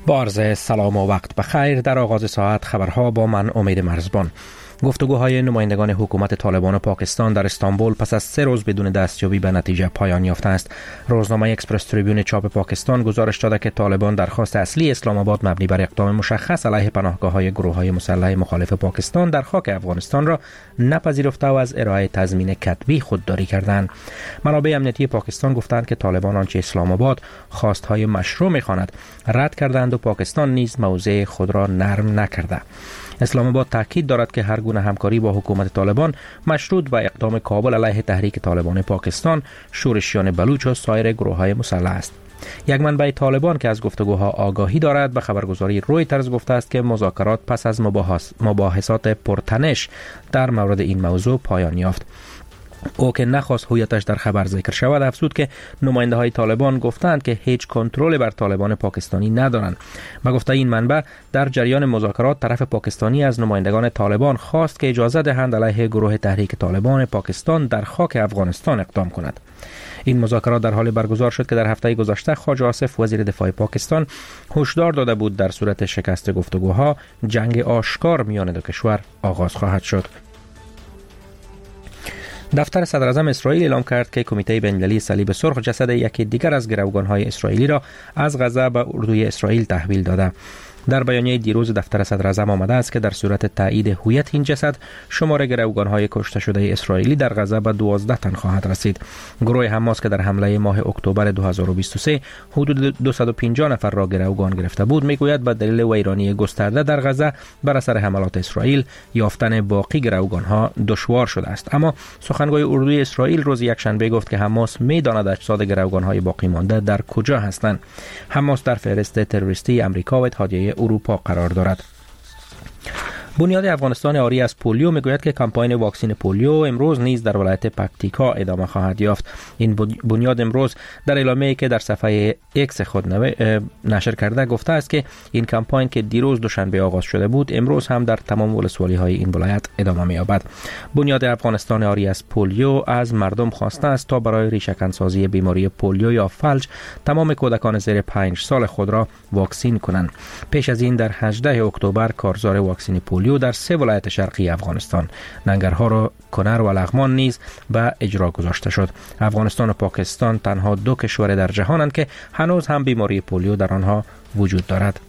با عرض سلام و وقت بخیر. در آغاز ساعت خبرها با من امید مرزبان. گفتگوهای نمایندگان حکومت طالبان پاکستان در استانبول پس از 3 روز بدون دستیابی به نتیجه پایان یافته است. روزنامه اکسپرس تریبیون چاپ پاکستان گزارش داده که طالبان درخواست اصلی اسلام آباد مبنی بر اقدام مشخص علیه پناهگاه‌های گروه‌های مسلح مخالف پاکستان در خاک افغانستان را نپذیرفته و از ارائه تضمین کتبی خودداری کردند. منابع امنیتی پاکستان گفتند که طالبان آنچه اسلام آباد خواستهای مشروع می‌خواند رد کردند و پاکستان نیز موضع خود را نرم نکرده. اسلام آباد تاکید دارد که هر گونه همکاری با حکومت طالبان مشروط به اقدام کابل علیه تحریک طالبان پاکستان، شورشیان بلوچ و سایر گروه‌های مسلح است. یک منبع طالبان که از گفتگوها آگاهی دارد به خبرگزاری رویترز گفته است که مذاکرات پس از مباحثات پرتنش در مورد این موضوع پایان یافت. او که نخواست هویتش در خبر ذکر شود افزود که نماینده های طالبان گفتند که هیچ کنترل بر طالبان پاکستانی ندارند. به گفته این منبع در جریان مذاکرات طرف پاکستانی از نمایندگان طالبان خواست که اجازه دهند علیه گروه تحریک طالبان پاکستان در خاک افغانستان اقدام کند. این مذاکرات در حال برگزار شد که در هفته گذشته خواجه آصف وزیر دفاع پاکستان هشدار داده بود در صورت شکست گفتگوها جنگ آشکار میان دو کشور آغاز خواهد شد. دفتر صدر اعظم اسرائیل اعلام کرد که کمیته بین‌المللی صلیب سرخ جسد یکی دیگر از گروگان‌های اسرائیلی را از غزه به اردوی اسرائیل تحویل داده. در بیانیه دیروز دفتر صدر اعظم آمده است که در صورت تایید هویت این جسد شمار گروگان‌های کشته شده اسرائیلی در غزه به 12 تن خواهد رسید. گروه حماس که در حمله ماه اکتبر 2023 حدود 250 نفر را گروگان گرفته بود میگوید به دلیل ویرانی گسترده در غزه بر اثر حملات اسرائیل یافتن باقی گروگان‌ها دشوار شده است. اما سخنگوی اردوی اسرائیل روز یکشنبه گفت که حماس می‌داند اجساد گروگان‌های باقی مانده در کجا هستند. حماس در فهرست تروریستی آمریکا و اتحادیه اروپا قرار دارد. بنیاد افغانستان آری از پولیو میگوید که کمپاین واکسین پولیو امروز نیز در ولایت پکتیکا ادامه خواهد یافت. این بنیاد امروز در اعلامیه‌ای که در صفحه ایکس خود نشر کرده گفته است که این کمپاین که دیروز دوشنبه آغاز شده بود امروز هم در تمام ولسوالی‌های این ولایت ادامه می‌یابد. بنیاد افغانستان آری از پولیو از مردم خواسته است تا برای ریشه‌کنسازی بیماری پولیو یا فلج تمام کودکان زیر 5 سال خود را واکسین کنند. پیش از این در 18 اکتبر کارزار واکسین پولیو در 3 ولایت شرقی افغانستان ننگرهار، کنر و لغمان نیز به اجرا گذاشته شد. افغانستان و پاکستان تنها 2 کشور در جهانند که هنوز هم بیماری پولیو در آنها وجود دارد.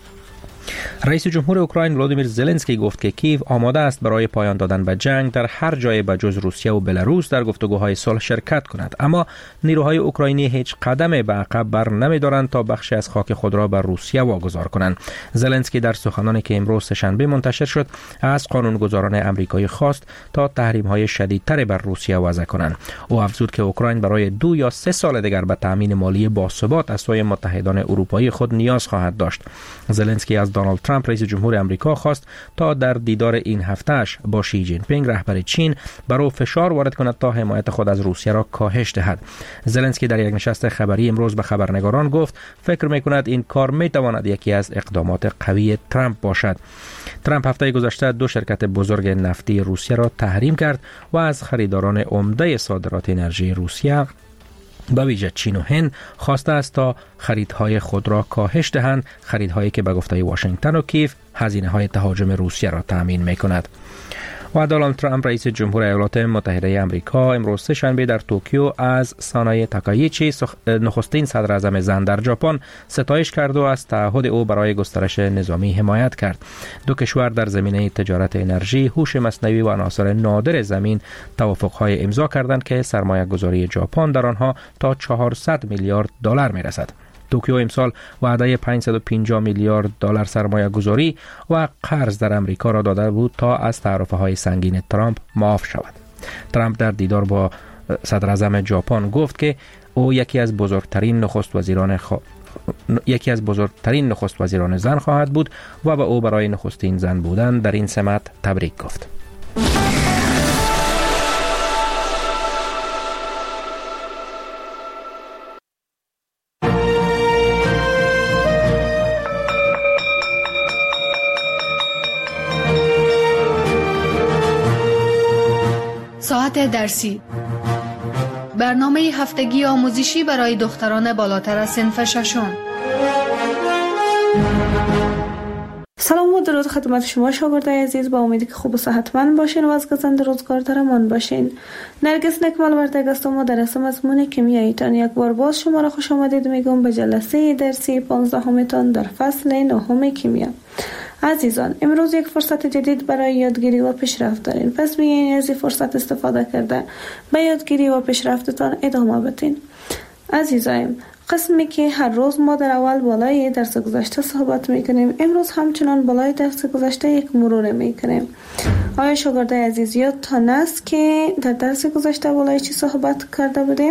رئیس جمهور اوکراین ولودیمیر زلنسکی گفت که کیو آماده است برای پایان دادن به جنگ در هر جای بجز روسیه و بلاروس در گفتگوهای صلح شرکت کند، اما نیروهای اوکراینی هیچ قدم به عقب بر نمی‌دارند تا بخشی از خاک خود را به روسیه واگذار کنند. زلنسکی در سخنانی که امروز سه‌شنبه منتشر شد از قانونگذاران آمریکایی خواست تا تحریم‌های شدیدتر بر روسیه وضع کنند. او افزود که اوکراین برای 2 یا 3 سال دیگر به تامین مالی باثبات از سوی متحدان اروپایی خود نیاز خواهد داشت. زلنسکی از دونالد ترامپ رئیس جمهور آمریکا خواست تا در دیدار این هفتهش با شی جین پینگ رهبر چین بر او فشار وارد کند تا حمایت خود از روسیه را کاهش دهد. زلنسکی در یک نشست خبری امروز به خبرنگاران گفت فکر می‌کند این کار می‌تواند یکی از اقدامات قوی ترامپ باشد. ترامپ هفته گذشته 2 شرکت بزرگ نفتی روسیه را تحریم کرد و از خریداران عمده صادرات انرژی روسیه به ویژه چین و هند خواسته است تا خریدهای خود را کاهش دهند، خریدهایی که به گفته واشنگتن و کیف هزینه‌های تهاجم روسیه را تأمین می‌کند. و دونالد ترامپ رئیس جمهور ایالات متحده آمریکا امروز سه‌شنبه در توکیو از سانای تاکایچی نخستین صدر اعظم زن در ژاپن ستایش کرد و از تعهد او برای گسترش نظامی حمایت کرد. 2 کشور در زمینه تجارت انرژی، هوش مصنوعی و عناصر نادر زمین توافق‌های امضا کردند که سرمایه‌گذاری ژاپن در آنها تا 400 میلیارد دلار می‌رسد. توکیو امسال وعده 550 میلیارد دلار سرمایه گذاری و قرض در امریکا را داده بود تا از تعرفه های سنگین ترامپ معاف شود. ترامپ در دیدار با صدر اعظم ژاپن گفت که او یکی از بزرگترین نخست وزیران زن خواهد بود و به او برای نخستین زن بودن در این سمت تبریک گفت. ساعت درسی، برنامه هفتگی آموزشی برای دختران بالاتر از صنف 6. سلام و درود خدمت شما شاگردای عزیز، با امیدی که خوب و صحتمند باشین و از گزند روزگار در امان باشین. نرگس نکمل وردگ هستم و در اسم مضمون کیمیاییتان یک بار باز شما را خوش آمدید میگم به جلسه درسی 15 تان در فصل 9 کیمیا. عزیزان، امروز یک فرصت جدید برای یادگیری و پیشرفت دارین، پس بیاین از این فرصت استفاده کرده به یادگیری و پیشرفتتان ادامه بدین. عزیزایم، قسمی که هر روز ما در اول بالای درس گذشته صحبت میکنیم، امروز همچنان بالای درس گذشته یک مرور میکنیم. آیا شاگردای عزیز یادتان است که در درس گذشته بالای چی صحبت کرده بودیم؟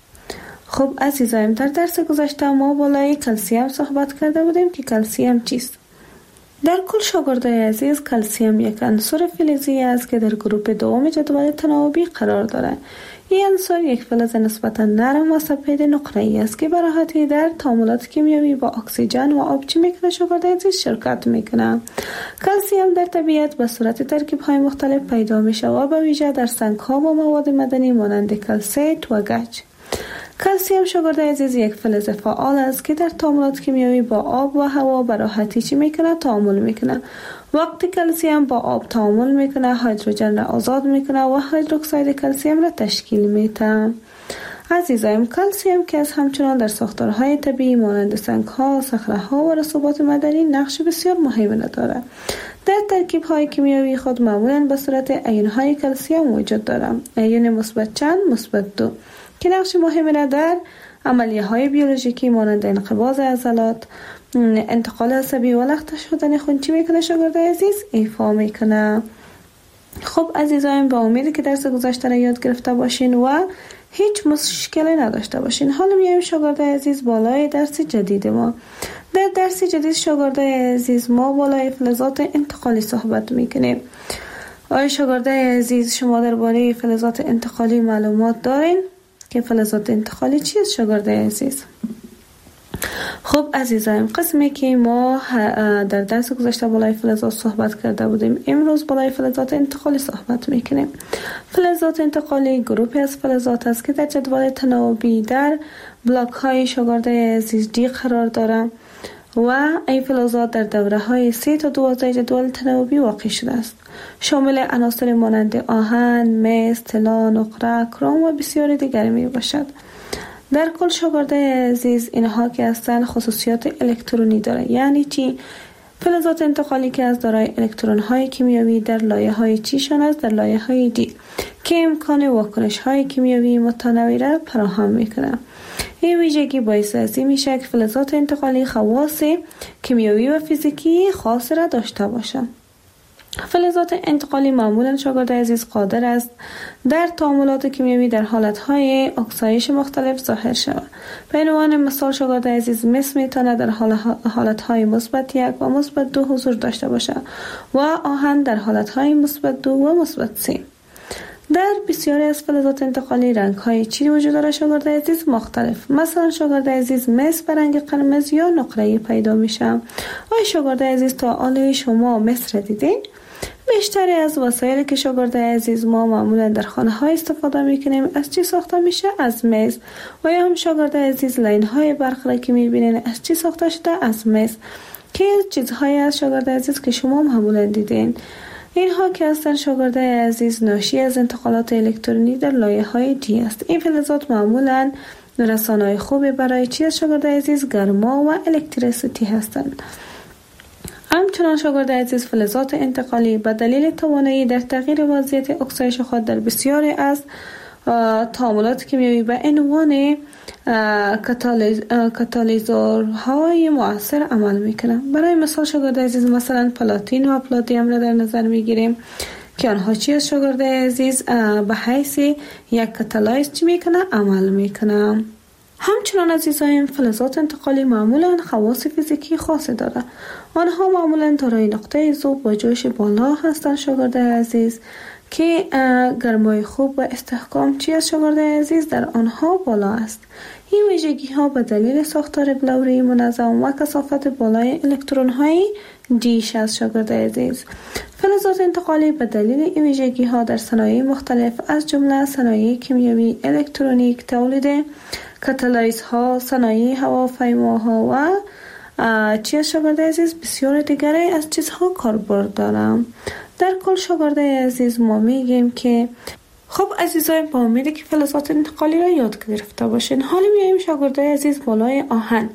خب عزیزایم، در درس گذشته ما بالای کلسیم صحبت کرده بودیم که کلسیم چیست؟ در کل شاگردای عزیز، کلسیم یک عنصر فلزی است که در گروه دوم جدول تناوبی قرار دارد. این عنصر یک فلز نسبتا نرم و سفید نقره‌ای است که به راحتی در تعاملات کیمیایی با اکسیژن و آب چی میکنه شاگردای عزیز شرکت میکنه. کلسیم در طبیعت به صورت ترکیب‌های مختلف پیدا میشه و به ویژه در سنگ‌ها و مواد معدنی مانند کلسیت و گچ. کلسیم شاگردای عزیز یک فلز فعال است که در تعاملات کیمیایی با آب و هوا به راحتی چی میکنه؟ تعامل میکنه. وقتی کلسیم با آب تعامل میکنه، هیدروژن را آزاد میکنه و هیدروکساید کلسیم را تشکیل میده. عزیزایم، کلسیم که از همچنان در ساختارهای طبیعی مانند سنگ‌ها، صخره‌ها و رسوبات معدنی نقش بسیار مهمی دارد. در ترکیب‌های کیمیایی خود معمولاً به صورت آیون‌های کلسیم وجود دارد. آیون مثبت چند، مثبت 2 که نقش مهمی را در عملیه‌های بیولوژیکی مانند انقباض عضلات، انتقال عصبی و لخته شدن خون چی میکنه شاگردای عزیز؟ ایفا میکنه. خب عزیزان، با امیدی که درس گذشته را یاد گرفته باشین و هیچ مشکلی نداشته باشین. حالا میایم شاگردای عزیز بالای درس جدید ما. در درس جدید شاگردای عزیز ما بالای فلزات انتقالی صحبت میکنیم. آیا شاگردای عزیز شما درباره فلزات انتقالی معلومات دارین که فلزات انتقالی چیست شاگردای عزیز؟ خب عزیزان، قسمی که ما در درس گذشته بالای فلزات صحبت کرده بودیم، امروز بالای فلزات انتقالی صحبت میکنیم. فلزات انتقالی گروهی از فلزات است که در جدول تناوبی در بلاک های شاگردای عزیز دی قرار دارند و این فلزات در دوره های 3 تا 12 جدول تناوبی واقع شده است. شامل عناصر مانند آهن، مس، طلا، نقره، کروم و بسیاری دیگر می باشد. در کل شاگردای عزیز، اینها که هستند خصوصیات الکترونی داره. یعنی چی؟ فلزات انتقالی که از دارای الکترون های کیمیایی در لایه های چیشان است، در لایه های دی، که امکان واکنش های کیمیایی متنوع را فراهم میکنه. این ویژگی باعث از این میشه که فلزات انتقالی خواص کیمیایی و فیزیکی خاص را داشته باشند. فلزات انتقالی معمولا شاگردای عزیز قادر است در تعاملات کیمیایی در حالتهای اکسایش مختلف ظاهر شود. به عنوان مثال شاگردای عزیز مس میتونه در حالتهای مثبت 1 و مثبت 2 حضور داشته باشد و آهن در حالتهای مثبت 2 و مثبت 3. در بسیاری از فلزات انتقالی رنگ‌های چی وجود داره شاگردای عزیز؟ مختلف. مثلا شاگردای عزیز مس به رنگ قرمز یا نقره‌ای پیدا میشه. آیا شاگردای عزیز تا حالا شما مس را دیدین؟ بیشتری از وسایلی که شاگردای عزیز ما معمولا در خانه ها استفاده میکنیم از چی ساخته میشه؟ از مس. و یا هم شاگردای عزیز لاین های برق را که میبینین از چی ساخته شده؟ از مس. که چیزهایی از شاگردای عزیز که شما معمولا دیدین. اینها که هستن شاگردای عزیز ناشی از انتقالات الکترونی در لایه های دی است. این فلزات معمولا رسانه‌های خوبی برای چی از شاگردای عزیز؟ گرما و الکتریسیتی هستند. همچنان شاگردای عزیز فلزات انتقالی به دلیل توانایی در تغییر وضعیت اکسایش خود در بسیاری از تعاملات کیمیایی به عنوان کاتالیزورهای مؤثر عمل میکنند. برای مثال شاگردای عزیز مثلا پلاتین و پلاتینیم را در نظر میگیریم که آنها چی از شاگردای عزیز به حیث یک کاتالیز چی میکنه؟ عمل میکنه. همچنان عزیزان، فلزات انتقالی معمولا خواص فیزیکی خاصی دارند. آنها معمولا دارای نقطه ذوب و جوش بالا هستند شاگردای عزیز که گرمای خوب و استحکام چی از شاگردای عزیز در آنها بالا است. این ویژگی ها به دلیل ساختار بلوری منظم و کثافت بالای الکترون های دیش از شاگردای عزیز. فلزات انتقالی به دلیل این ویژگی ها در صنایع مختلف از جمله صنایع کیمیایی، الکترونیک، تولید کاتالیزها، صنایع هواپیماها و چی است شاگرده عزیز؟ بسیار دیگری از چیزها کاربرد دارم. در کل شاگرده عزیز ما میگیم که خب عزیزای، با امیدی که فلزات انتقالی را یاد گرفته باشین. حالا میایم شاگرده عزیز بالای آهن.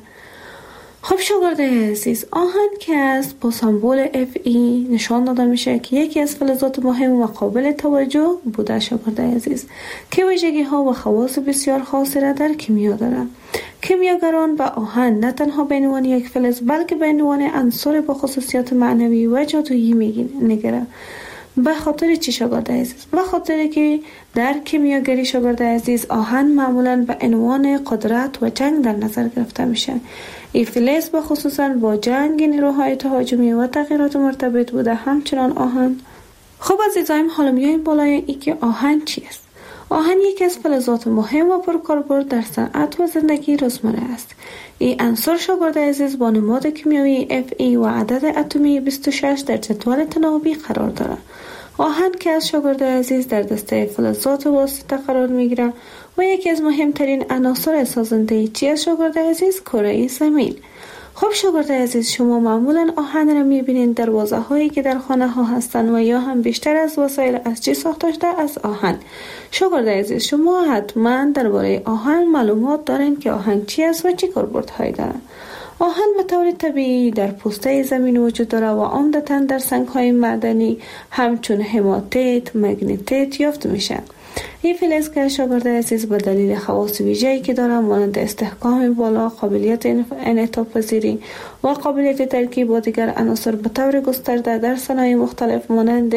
خب شاگرده عزیز، آهن که است با سمبل Fe نشان داده میشه که یکی از فلزات مهم و قابل توجه بوده شاگرده عزیز، که ویژگی ها و خواص بسیار خاصی را در کیمیا دارد. کیمیاگران به آهن نه تنها به عنوان یک فلز بلکه به عنوان عنصر با خصوصیات معنوی و جادویی میگیرند. به خاطر چی شاگرده عزیز؟ به خاطر که در کیمیاگری شاگرده عزیز آهن معمولا به عنوان قدرت و جنگ در نظر گرفته میشه. این فلز به خصوصا با جنگ، نیروهای تهاجمی و تغییرات مرتبط بوده. همچنان آهن. خب عزیزایم، حالا میایم بالای این که آهن چی است. آهن یکی از فلزات مهم و پرکاربرد در صنعت و زندگی روزمره است. این عنصر شاگرده عزیز با نماد کیمیایی Fe و عدد اتمی 26 در جدول تناوبی قرار دارد. آهن که از شاگرده عزیز در دسته فلزات واسطه قرار میگیره و یکی از مهمترین عناصر سازنده چی از شاگرده عزیز؟ کره زمین. خب شاگرده عزیز، شما معمولا آهن را میبینید در واژه هایی که در خانه ها هستند و یا هم بیشتر از وسایل از چی ساخته شده؟ از آهن. شاگرده عزیز، شما حتما درباره آهن معلومات دارین که آهن چی است و چی کاربردهایی دارد. آهن به طور طبیعی در پوسته زمین وجود دارد و عمدتاً در سنگ‌های معدنی همچون هماتیت، مگنیتیت یافت میشه. این فلز که شاگرده عزیز به دلیل خواص ویژه‌ای که دارد مانند استحکام بالا، قابلیت انعطاف پذیری و قابلیت ترکیب با دیگر عناصر به طور گسترده در صنایع مختلف مانند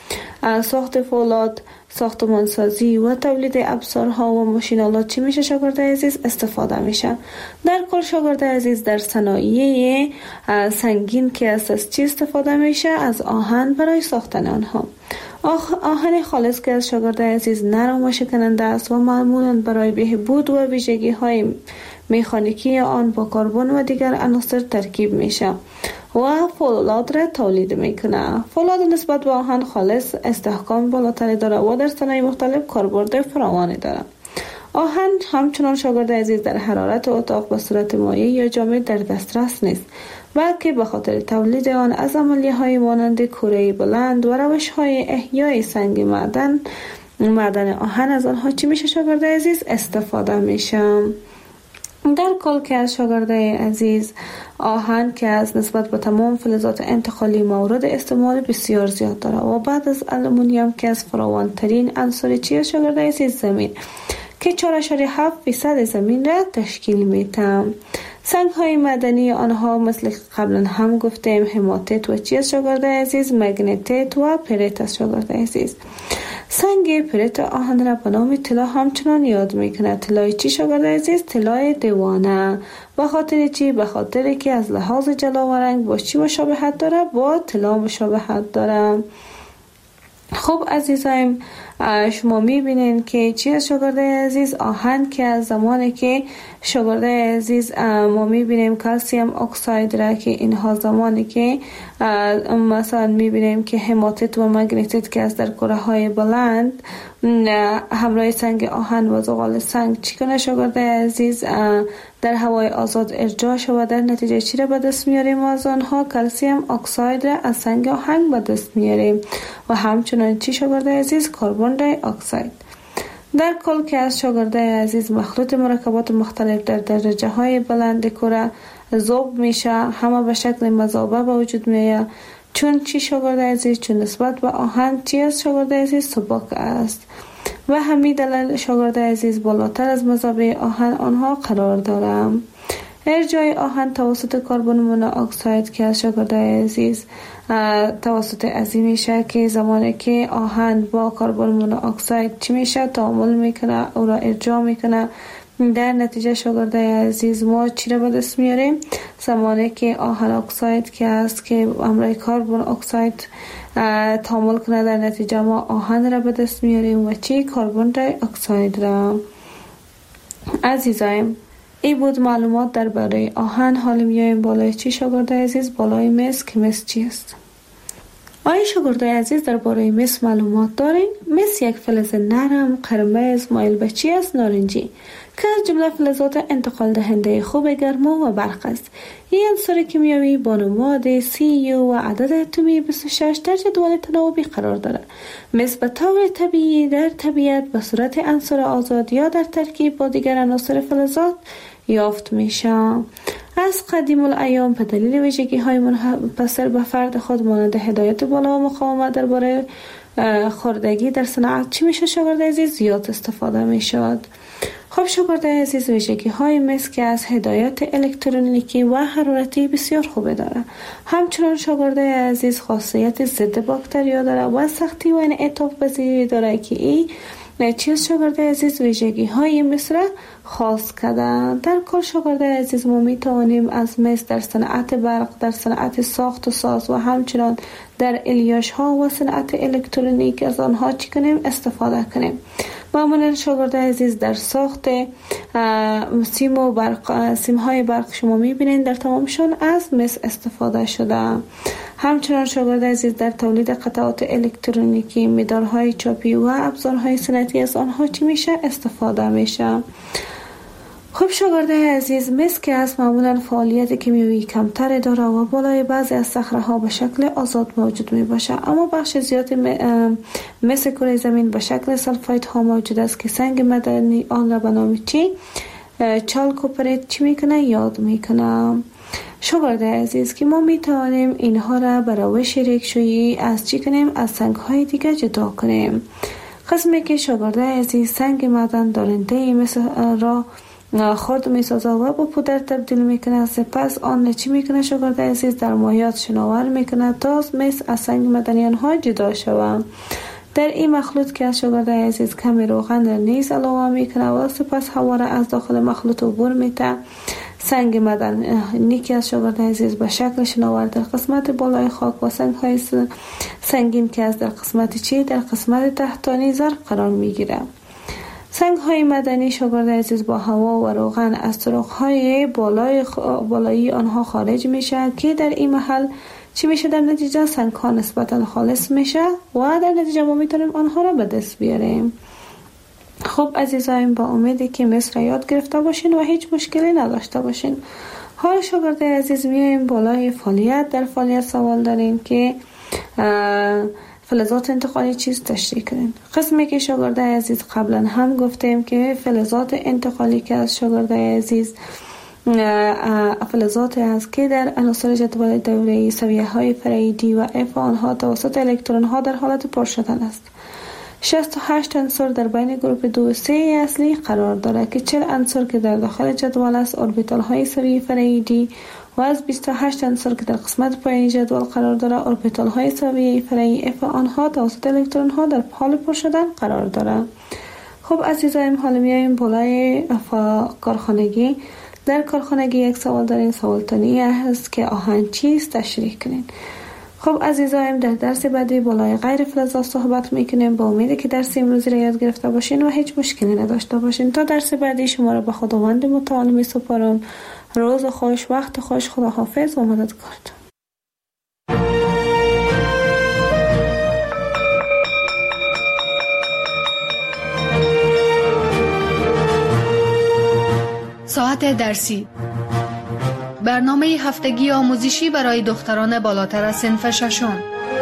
ساخت فولاد، ساختمانسازی و تولید ابزارها و ماشین‌آلات چی میشه شاگرده عزیز؟ استفاده میشه. در کل شاگرده عزیز در صنایع سنگین که از چی استفاده میشه؟ از آهن برای ساختن آنها. آهن خالص که از شاگرده عزیز نرم و شکننده است و معمولاً برای بهبود و ویژگی‌های مکانیکی آن با کربن و دیگر عناصر ترکیب میشه و فولاد را تولید میکنه. فولاد نسبت به آهن خالص استحکام بالاتری داره و در صنایع مختلف کاربرد فراوانی داره. آهن همچنان شاگرده عزیز در حرارت اتاق به صورت مایع یا جامد در دسترس نیست، بلکه به خاطر تولید آن از عملیه‌های مانند کره بلند و روش‌های احیای سنگ معدن آهن از آنها چی میشه شاگرده عزیز؟ استفاده میشه. در کل که از شاگرده عزیز آهن که از نسبت به تمام فلزات انتقالی مورد استعمال بسیار زیاد داره و بعد از آلومینیوم که از فراوانترین عنصر چی از شاگرده عزیز زمین که 4.7% زمین را تشکیل میده. سنگ های معدنی آنها مثل قبلا هم گفتیم هماتیت و چی از شاگرده عزیز؟ مگنیتیت و پریت از شاگرده عزیز. سنگ پریت آهن را به نام طلا همچنان یاد میکنه. طلای چی شاگرده عزیز؟ طلای دیوانه. به خاطر چی؟ به خاطر که از لحاظ جلا و رنگ با چی مشابهت داره؟ با طلا مشابهت داره. خب عزیزایم، شما میبینین که چی از شاگرده عزیز؟ آهن که از زمانی که شاگرده عزیز ما میبینیم کلسیم اکساید را که اینها زمانی که مثلا میبینیم که هماتیت و مگنیتیت که از در کره های بلند همراه سنگ آهن و زغال سنگ چی کنه شاگرده عزیز؟ در هوای آزاد ارجاع شود. در نتیجه چی را به دست میاریم؟ از آنها کلسیم اکساید را از سنگ آهن به دست میاریم و همچنان چی شاگرده عزیز؟ کربن دی اکساید. در کل که از شاگرده عزیز مخلوط مرکبات مختلف در درجه های بلند کره ذوب میشه، همه به شکل مذابه به وجود میاد. چون چی شاگرده عزیز؟ چون نسبت به آهن چی از شاگرده عزیز؟ سبک است و همین دلیل شاگرده عزیز بالاتر از مذابه آهن آنها قرار داره. ارجاع آهن توسط کربن مونوکساید که از شاگرده عزیز توسط عضوی میشه که زمانی که آهن با کربن مونوکساید چی میشه؟ تعامل میکنه، او را ارجاع میکنه. در نتیجه شاگرده عزیز ما چی را به دست میاریم؟ زمانی که آهن اکساید که است که همراه کربن اکساید تعامل کنه، در نتیجه ما آهن را به دست میاریم و چی؟ کربن دی اکساید را. عزیزایم، این بود معلومات درباره آهن. حالا میایم بالای چی شاگرده عزیز؟ بالای مس که مس چی است؟ آیا شاگردای عزیز درباره مس معلومات دارین؟ مس یک فلز نرم، قرمز، مایل به چی است؟ نارنجی که از جمله فلزات انتقال دهنده خوب گرما و برق است. این عنصر کیمیایی با نماد CU و عدد اتمی 26 در جدول تناوبی قرار دارد. مس به طور طبیعی در طبیعت به صورت عنصر آزاد یا در ترکیب با دیگر عناصر فلزات یافت میشه. از قدیم الایام به دلیل ویژگی های منحصر به فرد خود مانند هدایت بالا و مقاومت درباره خوردگی در صنعت چی میشه شاگرد عزیز زیاد استفاده میشد. خب شاگرد عزیز ویژگی های مس که از هدایت الکترونیکی و حرارتی بسیار خوبه داره. همچنان شاگرد عزیز خاصیت ضد باکتریا داره و سختی و انعطاف پذیری داره که این چیز شاگرد عزیز ویژگی های مس را خاص کردن. در کل شاگرد عزیز ما می توانیم از مس در صنعت برق، در صنعت ساخت و ساز و همچنان در الیاش ها و صنعت الکترونیک از آنها چی کنیم استفاده کنیم. معمولا شاگرد عزیز در ساخت سیم های برق شما می بینید در تمامشون از مس استفاده شده. همچنان شاگرد عزیز در تولید قطعات الکترونیکی، مدارهای چاپی و ابزارهای صنعتی از آنها چی میشه استفاده میشه. خب شاگرد عزیز مس که از معمولا فعالیت کیمیایی کمتر داره و بالای بعضی از صخره‌ها به شکل آزاد موجود می باشه، اما بخش زیادی مس کره زمین به شکل سلفاید ها موجود است که سنگ معدنی آن را به نام چی چالکوپریت چی میکنه یاد میکنه. شاگرد عزیز که ما می توانیم اینها را به روش ریکشویی از چی کنیم از سنگ های دیگه جدا کنیم. قسمی که شاگرد عزیز سنگ معدن دارنده مس را خرد می سازه و با پودر تبدیل میکنه، سپس آن چی میکنه شاگرد عزیز در مایات شناور میکنه تا مس از سنگ معدنی آنها جدا شود. در این مخلوط که از شاگرد عزیز کمی روغن در نیز علاوه میکنه و سپس هوا را از داخل مخلوط عبور میده. سنگ معدنی که از شاگرد عزیز به شکل شناور در قسمت بالای خاک و سنگ های سنگین که از در قسمت چی در قسمت تحتانی زرق قرار میگیره. سنگ های معدنی شاگرد عزیز با هوا و روغن از سوراخ های بالایی آنها خارج میشه که در این محل چی میشه در نتیجه سنگ ها نسبتا خالص میشه و در نتیجه ما میتونیم آنها را به دست بیاریم. خب عزیزایم با امیدی که مس را یاد گرفته باشین و هیچ مشکلی نداشته باشین. حال شاگرد عزیز میایم بالای فعالیت. در فعالیت سوال دارین که فلزات انتقالی چیز تشریح کنین. قسمی که شاگرد عزیز قبلا هم گفتیم که فلزات انتقالی که از شاگرد عزیز فلزات است که در عناصر جدول دوره‌ای سویه های فرعی دی و اف آنها توسط الکترون ها در حالت پر شدن است. 68 عنصر در بین گروپ 2 و 3 اصلی قرار دارد که 40 عنصر که در داخل جدول است اوربیتال های سویه فرعی دی و از 28 عنصر که در قسمت پایینی جدول قرار دارد اوربیتال های سویه فرعی اف آنها توسط الکترون ها در حال پر شدن قرار دارد. خب عزیزایم حالا میایم بالای کارخانگی. در کارخانگی یک سوال دارین. سوال تانی است که آهن چیست تشریح کنین. خب عزیزایم در درس بعدی بالای غیر فلزات صحبت میکنیم. با امیدی که درس امروزی را یاد گرفته باشین و هیچ مشکلی نداشته باشین. تا درس بعدی شما را به خداوند متعال میسپارم. روز خوش، وقت خوش، خداحافظ و مددکارتون. ساعت درسی، برنامه هفتگی آموزشی برای دختران بالاتر از صنف ششم.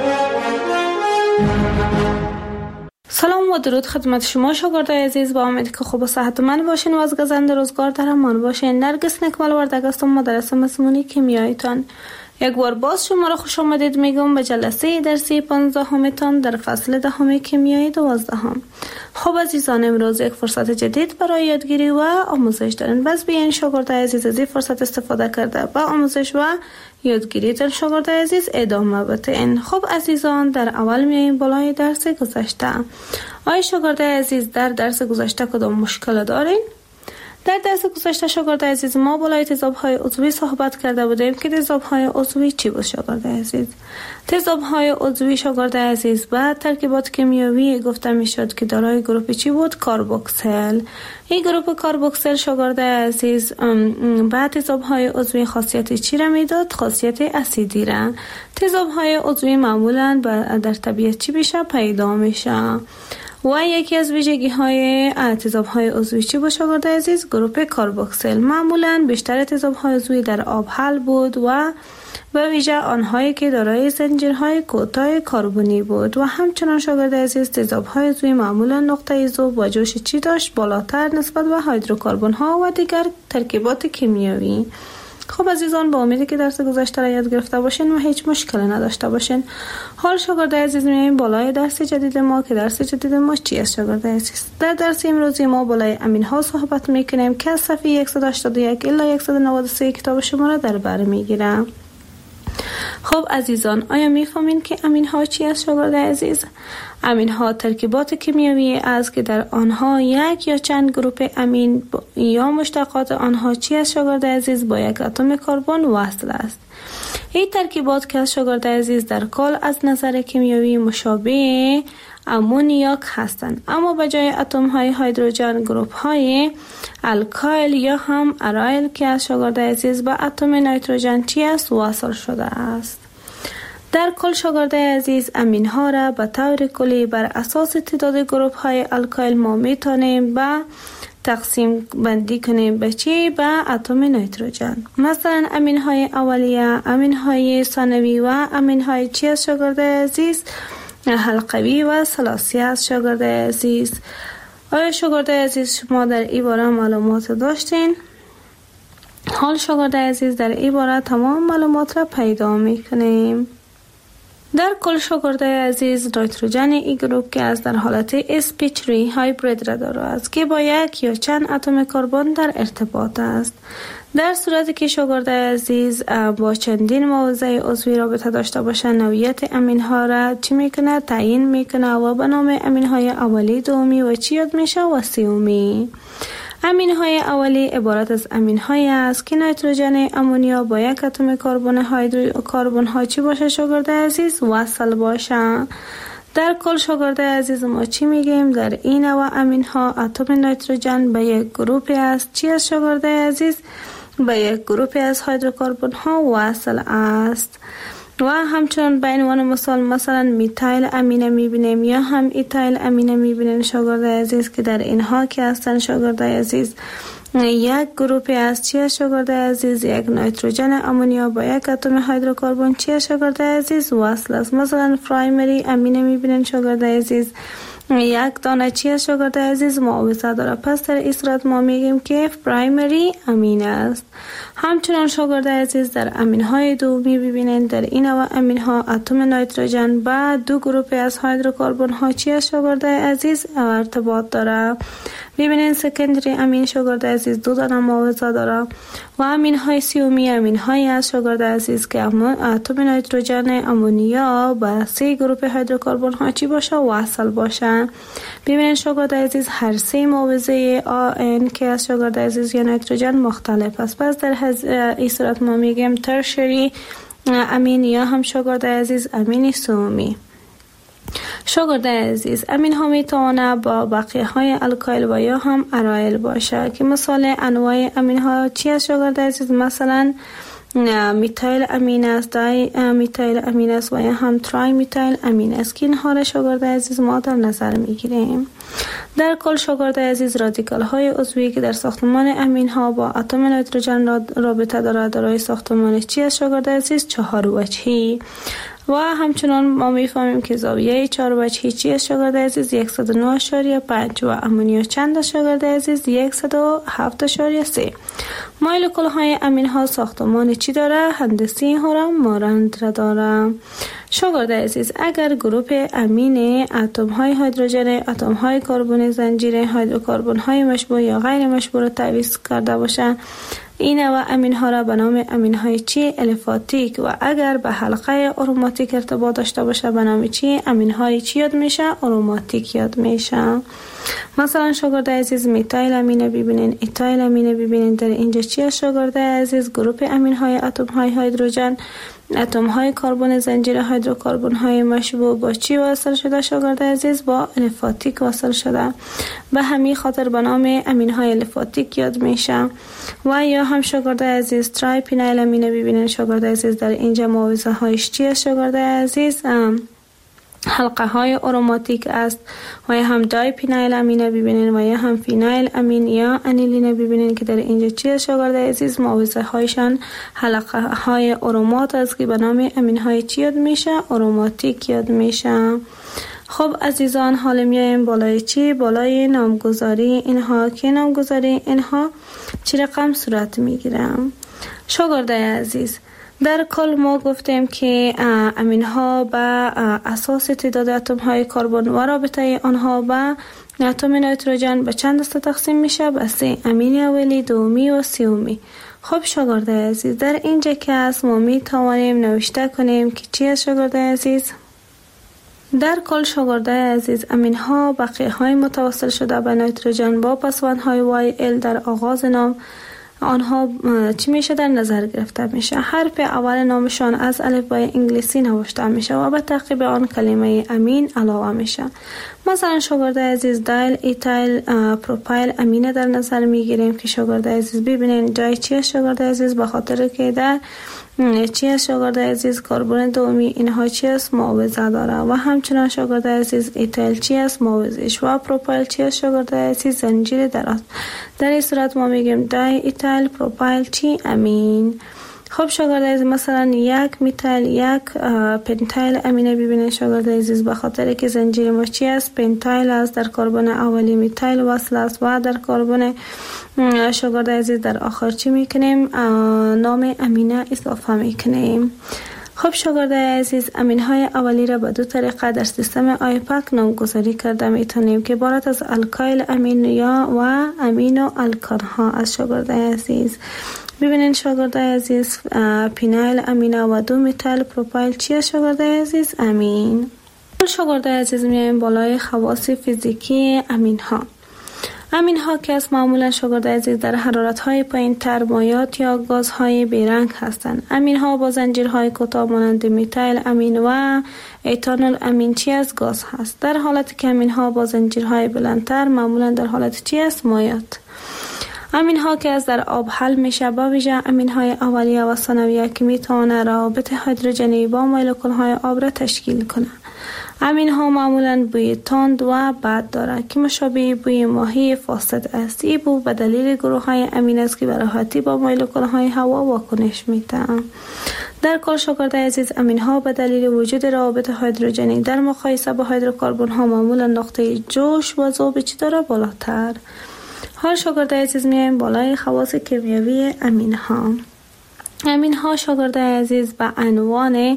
سلام و درود خدمت شما شاگردای عزیز. با امیدی که خوب و صحتمند باشین و از گزند روزگار در امان باشین. نرگس نکمل وردگ هستم، مدرس مسمونی کیمیاییتان. یک بار باز شما را خوش آمدید میگم به جلسه درسی 15 تان در فصل 10 کیمیای 12. خب عزیزان امروز یک فرصت جدید برای یادگیری و آموزش دارین. بس بیاین شاگردای عزیز از این فرصت استفاده کرده با آموزش و یادگیری تان شاگردای عزیز ادامه بدین. خب عزیزان در اول میایم بالای درس گذشته. آیا شاگردای عزیز در درس گذشته کدام مشکل دارین؟ در درس گذشته شاگرد عزیز ما بالای تضادهای عضوی صحبت کرده بودیم که تضادهای عضوی چی بود شاگرد عزیز؟ تضادهای عضوی شاگرد عزیز بعد ترکیبات کیمیایی گفته میشد که دارای گروپ چی بود؟ کاربوکسیل. این گروپ کاربوکسیل شاگرد عزیز بعد تضادهای عضوی خاصیت چی را میداد؟ خاصیت اسیدی را. تضادهای عضوی معمولا در طبیعت چی میشه؟ پیدا میشه. و یکی از ویژگی های تضادهای عضوی چی بود شاگرد عزیز؟ گروپ کاربوکسیل. معمولا بیشتر تضادهای عضوی در آب حل بود و به ویژه آنهایی که دارای زنجیرهای کوتاه کربنی بود. و همچنان شاگرد عزیز تضادهای عضوی معمولا نقطه ذوب و جوش چی داشت؟ بالاتر نسبت به هیدروکربن ها و دیگر ترکیبات کیمیایی. خب عزیزان، با امیدی که درس گذشته را یاد گرفته باشین و هیچ مشکلی نداشته باشین. حال شاگرد عزیز میایم بالای درس جدید ما که درس جدید ما چی است شاگرد عزیز؟ در درس امروزی ما بالای امین ها صحبت میکنیم که از صفحه 181 الی 193 کتاب شما را در بر میگیرم. خب عزیزان، آیا میفهمین که امین ها چی است شاگرد عزیز؟ امین ها ترکیبات کیمیایی است که در آنها یک یا چند گروپ امین یا مشتقات آنها چی است شاگرد عزیز؟ با یک اتم کربن وصل است. این ترکیبات که شاگرد عزیز در کل از نظر کیمیایی مشابه امونیاک هستند، اما به جای اتم های هیدروژن گروپ های الکایل یا هم ارایل که از شاگرد عزیز به اتم نیتروژن چی است؟ وصل شده است. در کل شاگرد عزیز امین ها را به طور کلی بر اساس تعداد گروپ های الکایل ما میتونیم به تقسیم بندی کنیم به چی؟ به اتم نیتروژن. مثلا امین های اولیه، امین های ثانوی و امین های چی است شاگرد عزیز؟ حلقوی و ثلاثی است شاگرد عزیز. آیا شاگرد عزیز شما در این باره معلومات داشتین؟ حال شاگرد عزیز در این باره تمام معلومات را پیدا میکنیم. در کل شاگرد عزیز نیتروژن این گروپ که از در حالت sp3 هایبرید را دارد است که با یک یا چند اتم کربن در ارتباط است. در صورتی که شاگرد عزیز با چندین موضع عضوی رابطه داشته باشه، نوعیت امین ها را چی میکنه؟ تعیین میکنه و به نام امین های اولی، دومی و چی یاد میشه؟ و سومی. امین های اولی عبارت از امین های است که نیتروژن امونیا با یک اتم کربن ها چی باشه شاگرد عزیز؟ وصل باشه. در کل شاگرد عزیز ما چی میگیم؟ در این نوع امین ها اتم نیتروژن به یک گروپ است چی است شاگرد عزیز؟ به یک گروپ از هیدروکربن ها وصل است. و همچنان به عنوان مثلا میتایل امینه میبینیم یا هم ایتایل امینه میبینیم شاگرد عزیز که در اینها که هستن شاگرد عزیز یک گروپ است چی است شاگرد عزیز؟ یک نیتروژن امونیا با یک اتم هیدروکربن چی است شاگرد عزیز؟ وصل است. مثلا پرایمری امینه میبینیم شاگرد عزیز یک دانه چی است شاگرد عزیز؟ معاوضه داره. پس در این صورت ما میگیم که پرایمری امین است. همچنان شاگرد عزیز در امین های دومی ببینید در این نوع امین ها اتم نیتروژن با دو گروپ از هیدروکربن ها چی است شاگرد عزیز؟ ارتباط داره. ببینید سکندری امین شاگرد عزیز دو دانه معاوضه داره. و امین های سومی امین های است شاگرد عزیز که اتم نیتروژن امونیا با سه گروپ هیدروکربن ها چی باشه؟ وصل باشه. ببینید شاگرد عزیز هر سه معاوضه آن که از شاگرد عزیز یا نیتروژن مختلف است. پس در این صورت ما میگیم ترشری امین یا هم شاگرد عزیز امین سومی. شاگرد عزیز امین ها میتونه با بقیه های الکایل و یا هم ارایل باشه که مثال انواع امین ها چی است شاگرد عزیز؟ مثلا میتایل امین است، دای میتایل امین است و یا هم ترای میتایل امین است که اینها را شاگرد عزیز ما در نظر میگیریم. در کل شاگرد عزیز رادیکال های عضوی که در ساختمان امین ها با اتم نیتروژن رابطه دارد دارای ساختمان چی است شاگرد عزیز؟ 4 وجهی. و همچنان ما میفهمیم که زاویه 4 وجهی چی است شاگرد عزیز؟ 109.5 و امونیا چند است شاگرد عزیز؟ 107.3. مولکول های امین ها ساختمان چی داره؟ هندسی ها را مانند را داره. شاگرد عزیز اگر گروپ امین اتم های هیدروژن، اتم های کربن زنجیره، هیدروکربن های مشبوع یا غیر مشبوع را تعویض کرده باشه، این نوع امین ها را به نام امین های چی؟ الیفاتیک. و اگر به حلقه آروماتیک ارتباط داشته باشه به نام چی؟ امین های چی یاد میشه؟ آروماتیک یاد میشه. مثلا شاگرد عزیز میتایل امینه ببینین، ایتایل امینه ببینین. در اینجا چی شاگرد عزیز؟ گروپ امین های اتم های هیدروژن، اتم های کربن زنجیر هیدروکربن های مشبوع با چی وصل شده شاگرد عزیز؟ با الیفاتیک وصل شده. به همین خاطر به نام امین های الیفاتیک یاد میشه. و یا هم شاگرد عزیز ترای پینایل امینه ببینین شاگرد عزیز. در اینجا معاوضه هایش چیه شاگرد عزیز؟ حلقه های آروماتیک است. و یا هم دای پینایل امینه ببینین و یا هم فینایل امین یا انیلینه ببینین که در اینجا چیه شاگرد عزیز؟ معاوضه هایشان حلقه های آرومات است که به نام امین های چی یاد میشه؟ آروماتیک یاد میشه. خب عزیزان حالا میایم بالای چی؟ بالای نامگذاری اینها که نامگذاری اینها چی رقم صورت میگیرم شاگرد عزیز؟ در کل ما گفتیم که امین ها به اساس تعداد اتم های کربن و رابطه آنها به اتم نیتروژن به چند دسته تقسیم میشه؟ به 3: امین اولی، دومی و سومی. خب شاگرد عزیز در اینجا که است ما می توانیم نوشته کنیم که چی است شاگرد عزیز؟ در کل شاگرد عزیز امین ها بقیه های متوصل شده به نیتروژن با پسوند های وای ال در آغاز نام آنها چی میشه در نظر گرفته میشه؟ حرف اول نامشان از الفبای انگلیسی نوشته میشه و به تعقیب آن کلمه امین علاوه میشه. مثلا شاگرد عزیز دایل، ایتایل، پروپایل امینه در نظر میگیریم که شاگرد عزیز ببینین جای چیه شاگرد عزیز؟ به خاطر که در چیه شاگرد عزیز کربن دومی اینها چی است؟ معاوضه داره. و همچنان شاگرد عزیز ایتایل چی است؟ معاوضه‌اش. و پروپایل چی است شاگرد عزیز؟ زنجیر دراست. در این صورت ما میگیم دای ایتایل پروپایل چی؟ امین. خب شاگرد عزیز مثلا یک میتایل، یک پنتایل امینه ببینید شاگرد عزیز به خاطر که زنجیر ما چی است؟ پنتایل است. در کربن اولی میتایل وصل است و در کربن شاگرد عزیز در آخر چی میکنیم؟ نام امینه اضافه میکنیم. خب شاگرد عزیز امین های اولی را به دو طریقه در سیستم آیپک نامگذاری کرده میتونیم که عبارت از الکایل امین یا و امینو الکان ها از شاگرد عزیز. ببینین شاگرد عزیز پینایل امینه و دو میتایل پروپایل چیه شاگرد عزیز؟ امین. شاگرد عزیز میایم بالای خواص فیزیکی امین ها. امین ها که از معمولا شاگرد عزیز در حرارت های پایین تر مایات یا گاز های بیرنگ هستند. امین ها با زنجیرهای کوتاه مانند میتایل امین و ایتانول امین چی از گاز هست. در حالتی که امین ها با زنجیرهای بلندتر معمولا در حالت چی است؟ مایات. امین ها که از در آب حل میشه با ویژه امین های اولیه و ثانویه که میتونه روابط هیدروژنی با مولکول های آب را تشکیل کنه. امین ها معمولا بوی تند و بد داره که مشابه بوی ماهی فاسد است. این بو به دلیل گروه های امین است که به راحتی با مولکول های هوا واکنش میده. در کل شاگرد عزیز امین ها به دلیل وجود روابط هیدروژنی در مقایسه با هیدروکربن ها معمولا نقطه جوش و ذوب چی داره؟ بالاتر. حال شاگرد عزیز میایم بالای خواص کیمیایی امین ها. امین ها شاگرد عزیز به عنوان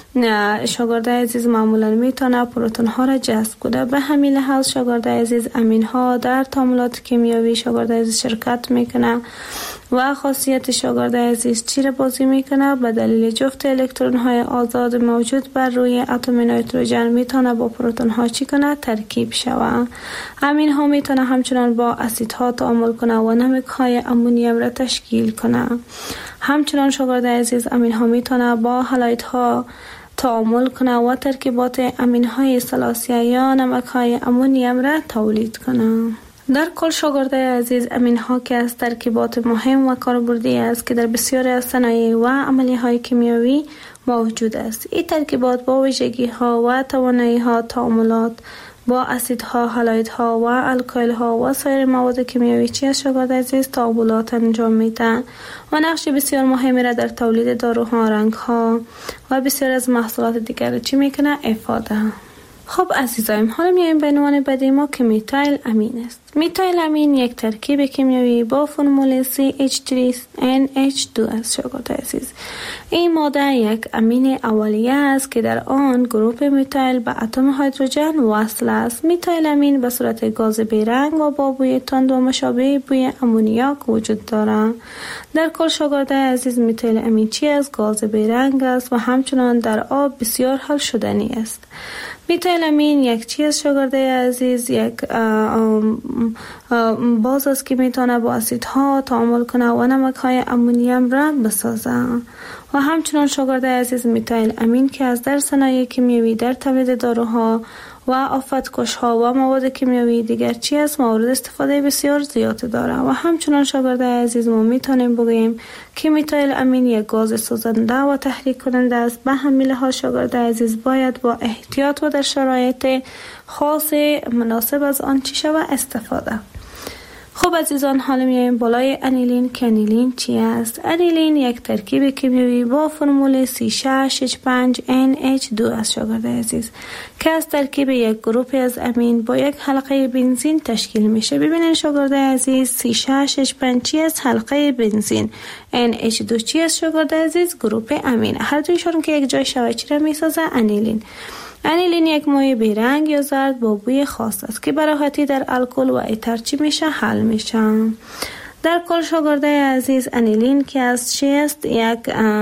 شاگرد عزیز معمولا میتونه پروتون ها را جذب کنه. به همین لحاظ شاگرد عزیز امین ها در تعاملات کیمیایی شاگرد عزیز شرکت میکنه و خاصیت شاگرد عزیز چی را بازی میکنه؟ به دلیل جفت الکترون های آزاد موجود بر روی اتم نیتروژن میتونه با پروتون ها چی کنه؟ ترکیب شوه. امین ها میتونه همچنان با اسیدها تعامل کنه و نمک های امونیم را تشکیل کنه. همچنان شاگرد عزیز امین ها میتونه با هالایت ها تعامل کنه و ترکیبات امین های ثلاثیه یا نمک های امونیم را تولید کنه. در کل شاگرد عزیز امین ها که از ترکیبات مهم و کاربردی است که در بسیاری از صنایع و عملی های کیمیایی موجود است. این ترکیبات با ویژگی ها و توانایی ها تعاملات با اسیدها، هالایدها و الکایلها و سایر مواد کیمیایی چی از شاگرد عزیز تعاملات انجام میدن و نقش بسیار مهمی را در تولید داروها، رنگها و بسیار از محصولات دیگر چی میکنه؟ افاده. خب عزیزایم، حالا میایم به عنوان بعدی ما که میتایل امین است. میتایل امین یک ترکیب کیمیایی با فرمول CH3NH2 است شاگرد عزیز. این ماده یک امین اولیه است که در آن گروپ میتایل به اتم هیدروژن وصل است. میتایل امین به صورت گاز بیرنگ و با بوی تند و مشابه بوی امونیاک وجود دارد. در کل شاگرد عزیز، میتایل امین چی است؟ گاز بیرنگ است و همچنان در آب بسیار حل شدنی است. میتایل امین یک چیز شاگرد عزیز، یک باز است که میتونه با اسیدها تعامل کنه و نمک‌های امونیم را بسازه. و همچنان شاگرد عزیز، میتایل امین که از در صنایع کیمیایی در تولید داروها و آفتکش‌ها و مواد کیمیایی دیگر چی است مورد استفاده بسیار زیاد داره. و همچنان شاگرد عزیز، ما میتونیم بگوییم که میتایل امین یک گاز سوزنده و تحریک کننده است. به همین لحاظ شاگرد عزیز باید با احتیاط و در شرایط خاص مناسب از آن چی شود استفاده. خب عزیزان، حالا میایم بالای انیلین که انیلین چی است؟ انیلین یک ترکیب کیمیایی با فرمول C6H5NH2 است شاگرد عزیز که از ترکیب یک گروپ از امین با یک حلقه بنزین تشکیل میشه. ببینید شاگرد عزیز، C6H5 چی است؟ حلقه بنزین. NH2 چی است شاگرد عزیز؟ گروپ امین. هر دویشون که یک جای شود چی را میسازه؟ انیلین. انیلین یک مایع بیرنگ یا زرد با بوی خاص است که به راحتی در الکل و ایتر چی میشه؟ حل میشه. در کل شاگرد عزیز، انیلین که از چی است؟ یک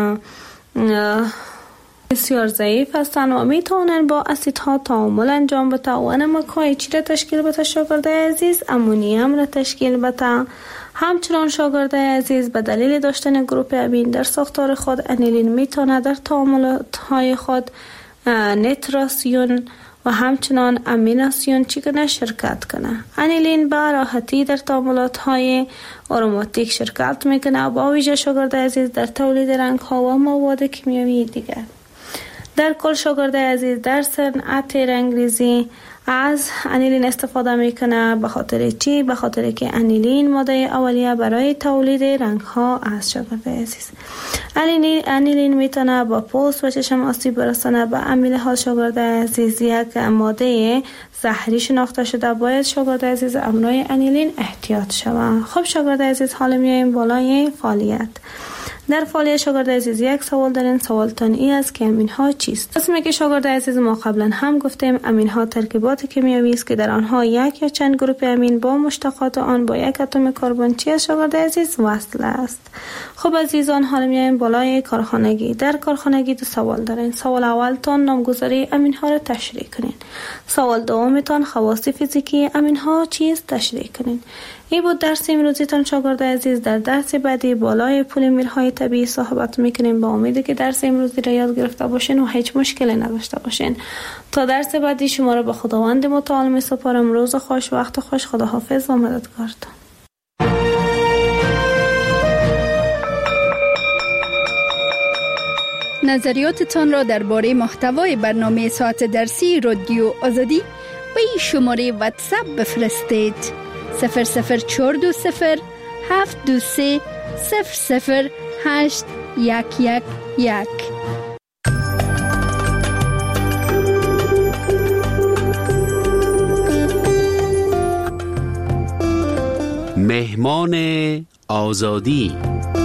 بسیار ضعیف هستند و میتونن با اسیدها تعامل انجام بده و نمک‌های چی را تشکیل بده شاگرد عزیز؟ امونیم را تشکیل بده. همچنان شاگرد عزیز، به دلیل داشتن گروپ امین در ساختار خود، انیلین میتونه در تعاملات‌های خود نیتراسیون و همچنان امیناسیون چی کنه؟ شرکت کنه. انیلین به راحتی در تعاملات‌های آروماتیک شرکت میکنه و با ویژه شاگرد عزیز در تولید رنگ‌ها و مواد کیمیایی دیگر. در کل شاگرد عزیز، در صنعت رنگریزی از انیلین استفاده میکنه. به خاطر چی؟ به خاطر که انیلین ماده اولیه برای تولید رنگ ها است شاگرد عزیز. انیلین میتونه با پوست و چشم آسیب برسانه. به همین حال شاگرد عزیز، یک ماده زهری شناخته شده. باید شاگرد عزیز امرای انیلین احتیاط شود. خب شاگرد عزیز، حالا میایم بالای فعالیت. در فعالیت شاگرد عزیز یک سوال دارین. سوالتان این است که امین ها چیست؟ اسمی که شاگرد عزیز ما قبلا هم گفتیم، امین ها ترکیبات کیمیایی است که در آنها یک یا چند گروپ امین با مشتقات آن با یک اتم کربن چی است شاگرد عزیز؟ وصل است. خب عزیزان، حالا میایم بالای کارخانگی. در کارخانگی دو سوال دارین. سوال اولتان نامگذاری امین ها را تشریح کنین. سوال دومتان خواص فیزیکی امین ها چیست تشریح کنین. این بود درس امروزیتان شاگرد عزیز. در درس بعدی بالای پلیمرهای طبیعی صحبت میکنیم. با امیدی که درس امروزی را یاد گرفته باشین و هیچ مشکلی نداشته باشین. تا درس بعدی شما را به خداوند متعال میسپارم. روز خوش، وقت خوش. خداحافظ و مددگارتان. نظریاتتان را درباره محتوای برنامه ساعت درسی رادیو آزادی به این شماره واتساپ بفرستید: 00420 723 00811. مهمان آزادی.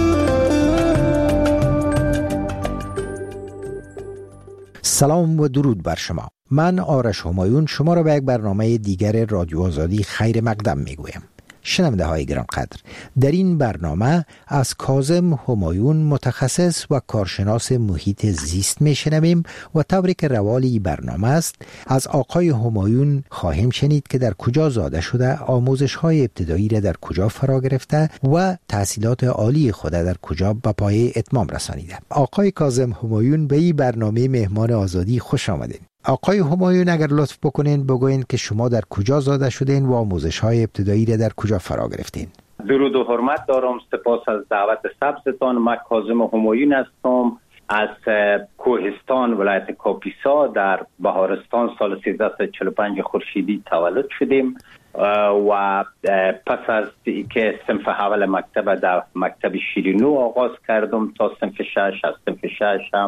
سلام و درود بر شما. من آرش همایون شما را به یک برنامه دیگر رادیو آزادی خیر مقدم میگویم. شنونده های گرانقدر، در این برنامه از کاظم همایون متخصص و کارشناس محیط زیست میشنویم و طوری که روال این برنامه است، از آقای همایون خواهیم شنید که در کجا زاده شده، آموزش های ابتدایی را در کجا فرا گرفته و تحصیلات عالی خود در کجا به پایه اتمام رسانیده. آقای کاظم همایون به این برنامه مهمان آزادی خوش آمدین. آقای همایون، اگر لطف بکنین بگوین که شما در کجا زاده شدین و آموزش‌های ابتدایی را در کجا فرا گرفتین؟ درود و حرمت دارم. سپاس از دعوت سبزتان. من کاظم همایون هستم از کوهستان ولایت کاپیسا در بهارستان. سال 1345 خورشیدی تولد شدیم و پس از که صنف اول مکتب در مکتب شیرینو آغاز کردم تا صنف 6. از صنف 6 هم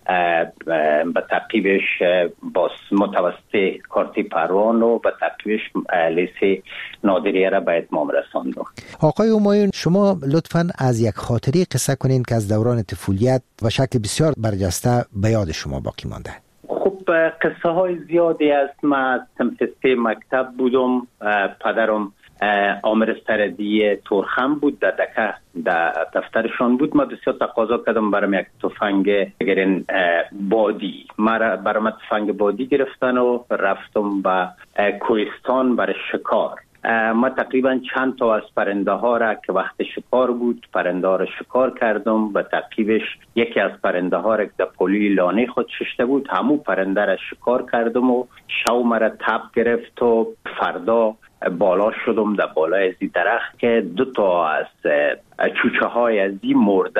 به تعقیبش با متوسط کارت پروان و به تعقیبش لیسه نادریه را به اتمام رساندم. آقای همایون، شما لطفاً از یک خاطری قصه کنین که از دوران طفولیت و شکل بسیار برجسته به یاد شما باقی مانده. خب قصه های زیادی است. من صنف 3 مکتب بودم. پدرم آمر سردی تورخم بود، در دفترشان بود. من بسیار تقاضا کردم برام یک تفنگ بگیرن بادی. برام تفنگ بادی گرفتن و رفتم به کوهستان برای شکار. ما تقریبا چند تا از پرنده ها را که وقت شکار بود پرنده ها را شکار کردم. به تعقیبش یکی از پرنده ها را که در پولی لانه خود ششته بود همون پرنده را شکار کردم و شو مرا تب گرفت و فردا بالا شدم در بالای ازی درخت که 2 تا از چوچه های ازی مرده.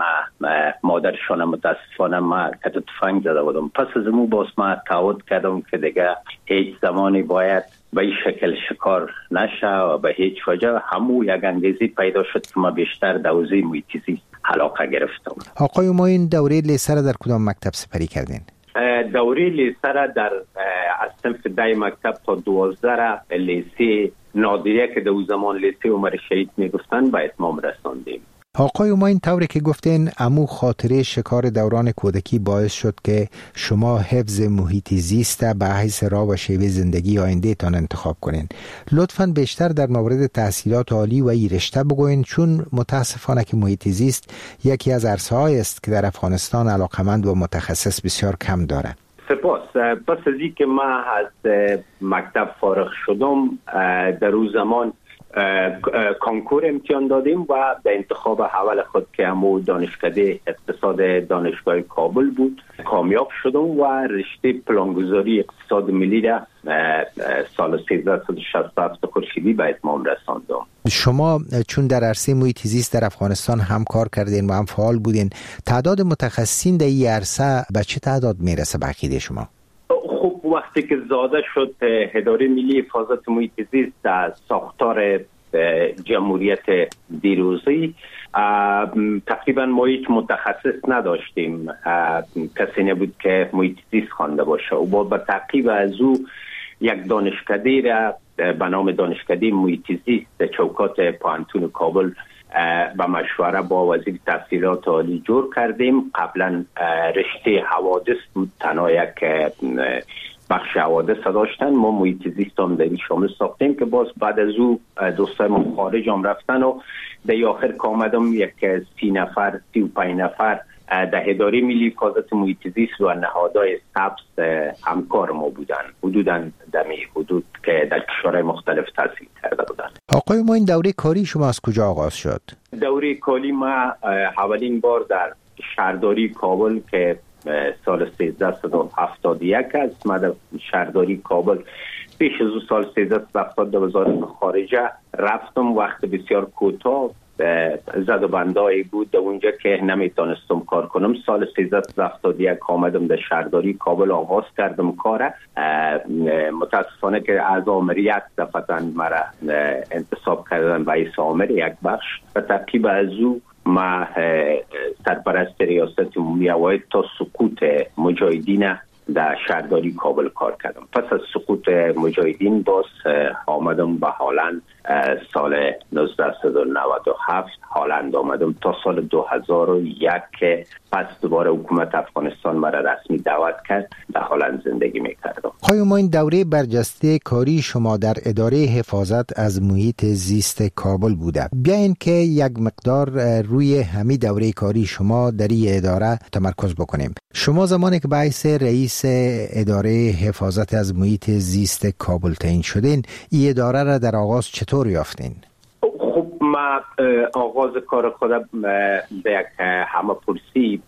مادرشان متاسفانه ما کت تفنگ زده بودم. پس از امو باز ما تعهد کردم که دیگه هیچ زمانی باید به این شکل شکار نشه و به هیچ وجه. همو یک انگیزی پیدا شد که ما بیشتر در حوزه محیط زیست علاقه گرفتم. آقای ما این دوره لیسه را در کدام مکتب سپری کردین؟ دوره لیسه را در از صنف 10 مکتب تا 12 را لیسه نادریه که در زمان لیسه عمر شهید میگفتن به اتمام رساندیم. آقای ما این طوری که گفتین امو خاطره شکار دوران کودکی باعث شد که شما حفظ محیط زیست به حیث راه و شیوه زندگی آینده تان انتخاب کنین. لطفاً بیشتر در مورد تحصیلات عالی و این رشته بگوین، چون متاسفانه که محیط زیست یکی از عرصه‌هایی است که در افغانستان علاقمند و متخصص بسیار کم داره. سپاس. پس از اینکه من از مکتب فارغ شدم در اون زمان کنکور امتحان دادیم و در انتخاب اول خود که همون دانشکده اقتصاد دانشگاه کابل بود کامیاب شدم و رشته پلانگذاری اقتصاد ملی را سال 1367 خورشیدی به اتمام رساندم. شما چون در عرصه محیط زیست در افغانستان هم کار کردین و هم فعال بودین، تعداد متخصصین در این عرصه به چه تعداد میرسه به عقیده شما؟ خب وقتی که زاده شد اداره ملی حفاظت محیط زیست در ساختار جمهوریت دیروزی تقریبا ما هیچ متخصص نداشتیم. کسی نبود که محیط زیست خوانده باشه و با تعقیب از او یک دانشکده را به نام دانشکده محیط زیست در چوکات پوهنتون کابل با مشوره با وزیر تحصیلات عالی جور کردیم. قبلا رشته حوادث بود، تنها یک بخش حوادث داشتن. ما محیط زیست هم در شامل ساختیم که باز بعد از او دوستای ما خارج هم رفتن و در آخر که آمدم یک 35 نفر در اداره ملی حفاظت محیط زیست و نهادهای سبز همکار ما بودن، حدوداً در حدود که در کشورهای مختلف تحصیل کرده بودن. آقای ما این دوره کاری شما از کجا آغاز شد؟ دوره کاری ما اولین بار در شهرداری کابل که سال 1371 است. من در شهرداری کابل پیش از او سال 1370 در وزارت خارجه رفتم. وقت بسیار کوتاه زد و بندایی بود در اونجا که نمیتونستم کار کنم. سال 1371 آمدم در شهرداری کابل آغاز کردم کار. متاسفانه که از آمریت دفتن مرا انتصاب کردن و رئیس آمر یک بخش و ترکیب از او ما سرپرست ریاست عمومی اوایل تا سقوط مجاهدین در شهرداری کابل کار کردم. پس از سقوط مجاهدین باز آمدم به هالند. سال 1997 هالند آمدم تا سال 2001 که پس دوباره حکومت افغانستان مرا رسمی دعوت کرد در هالند زندگی میکردم. آیا ما این دوره برجسته کاری شما در اداره حفاظت از محیط زیست کابل بوده؟ بیاین که یک مقدار روی همین دوره کاری شما در این اداره تمرکز بکنیم. شما زمانی که باعث رئیس اداره حفاظت از محیط زیست کابل تعیین شدین، این اداره را در آغاز چطور یافتین؟ خب ما آغاز کار خودم به یک همه پرسی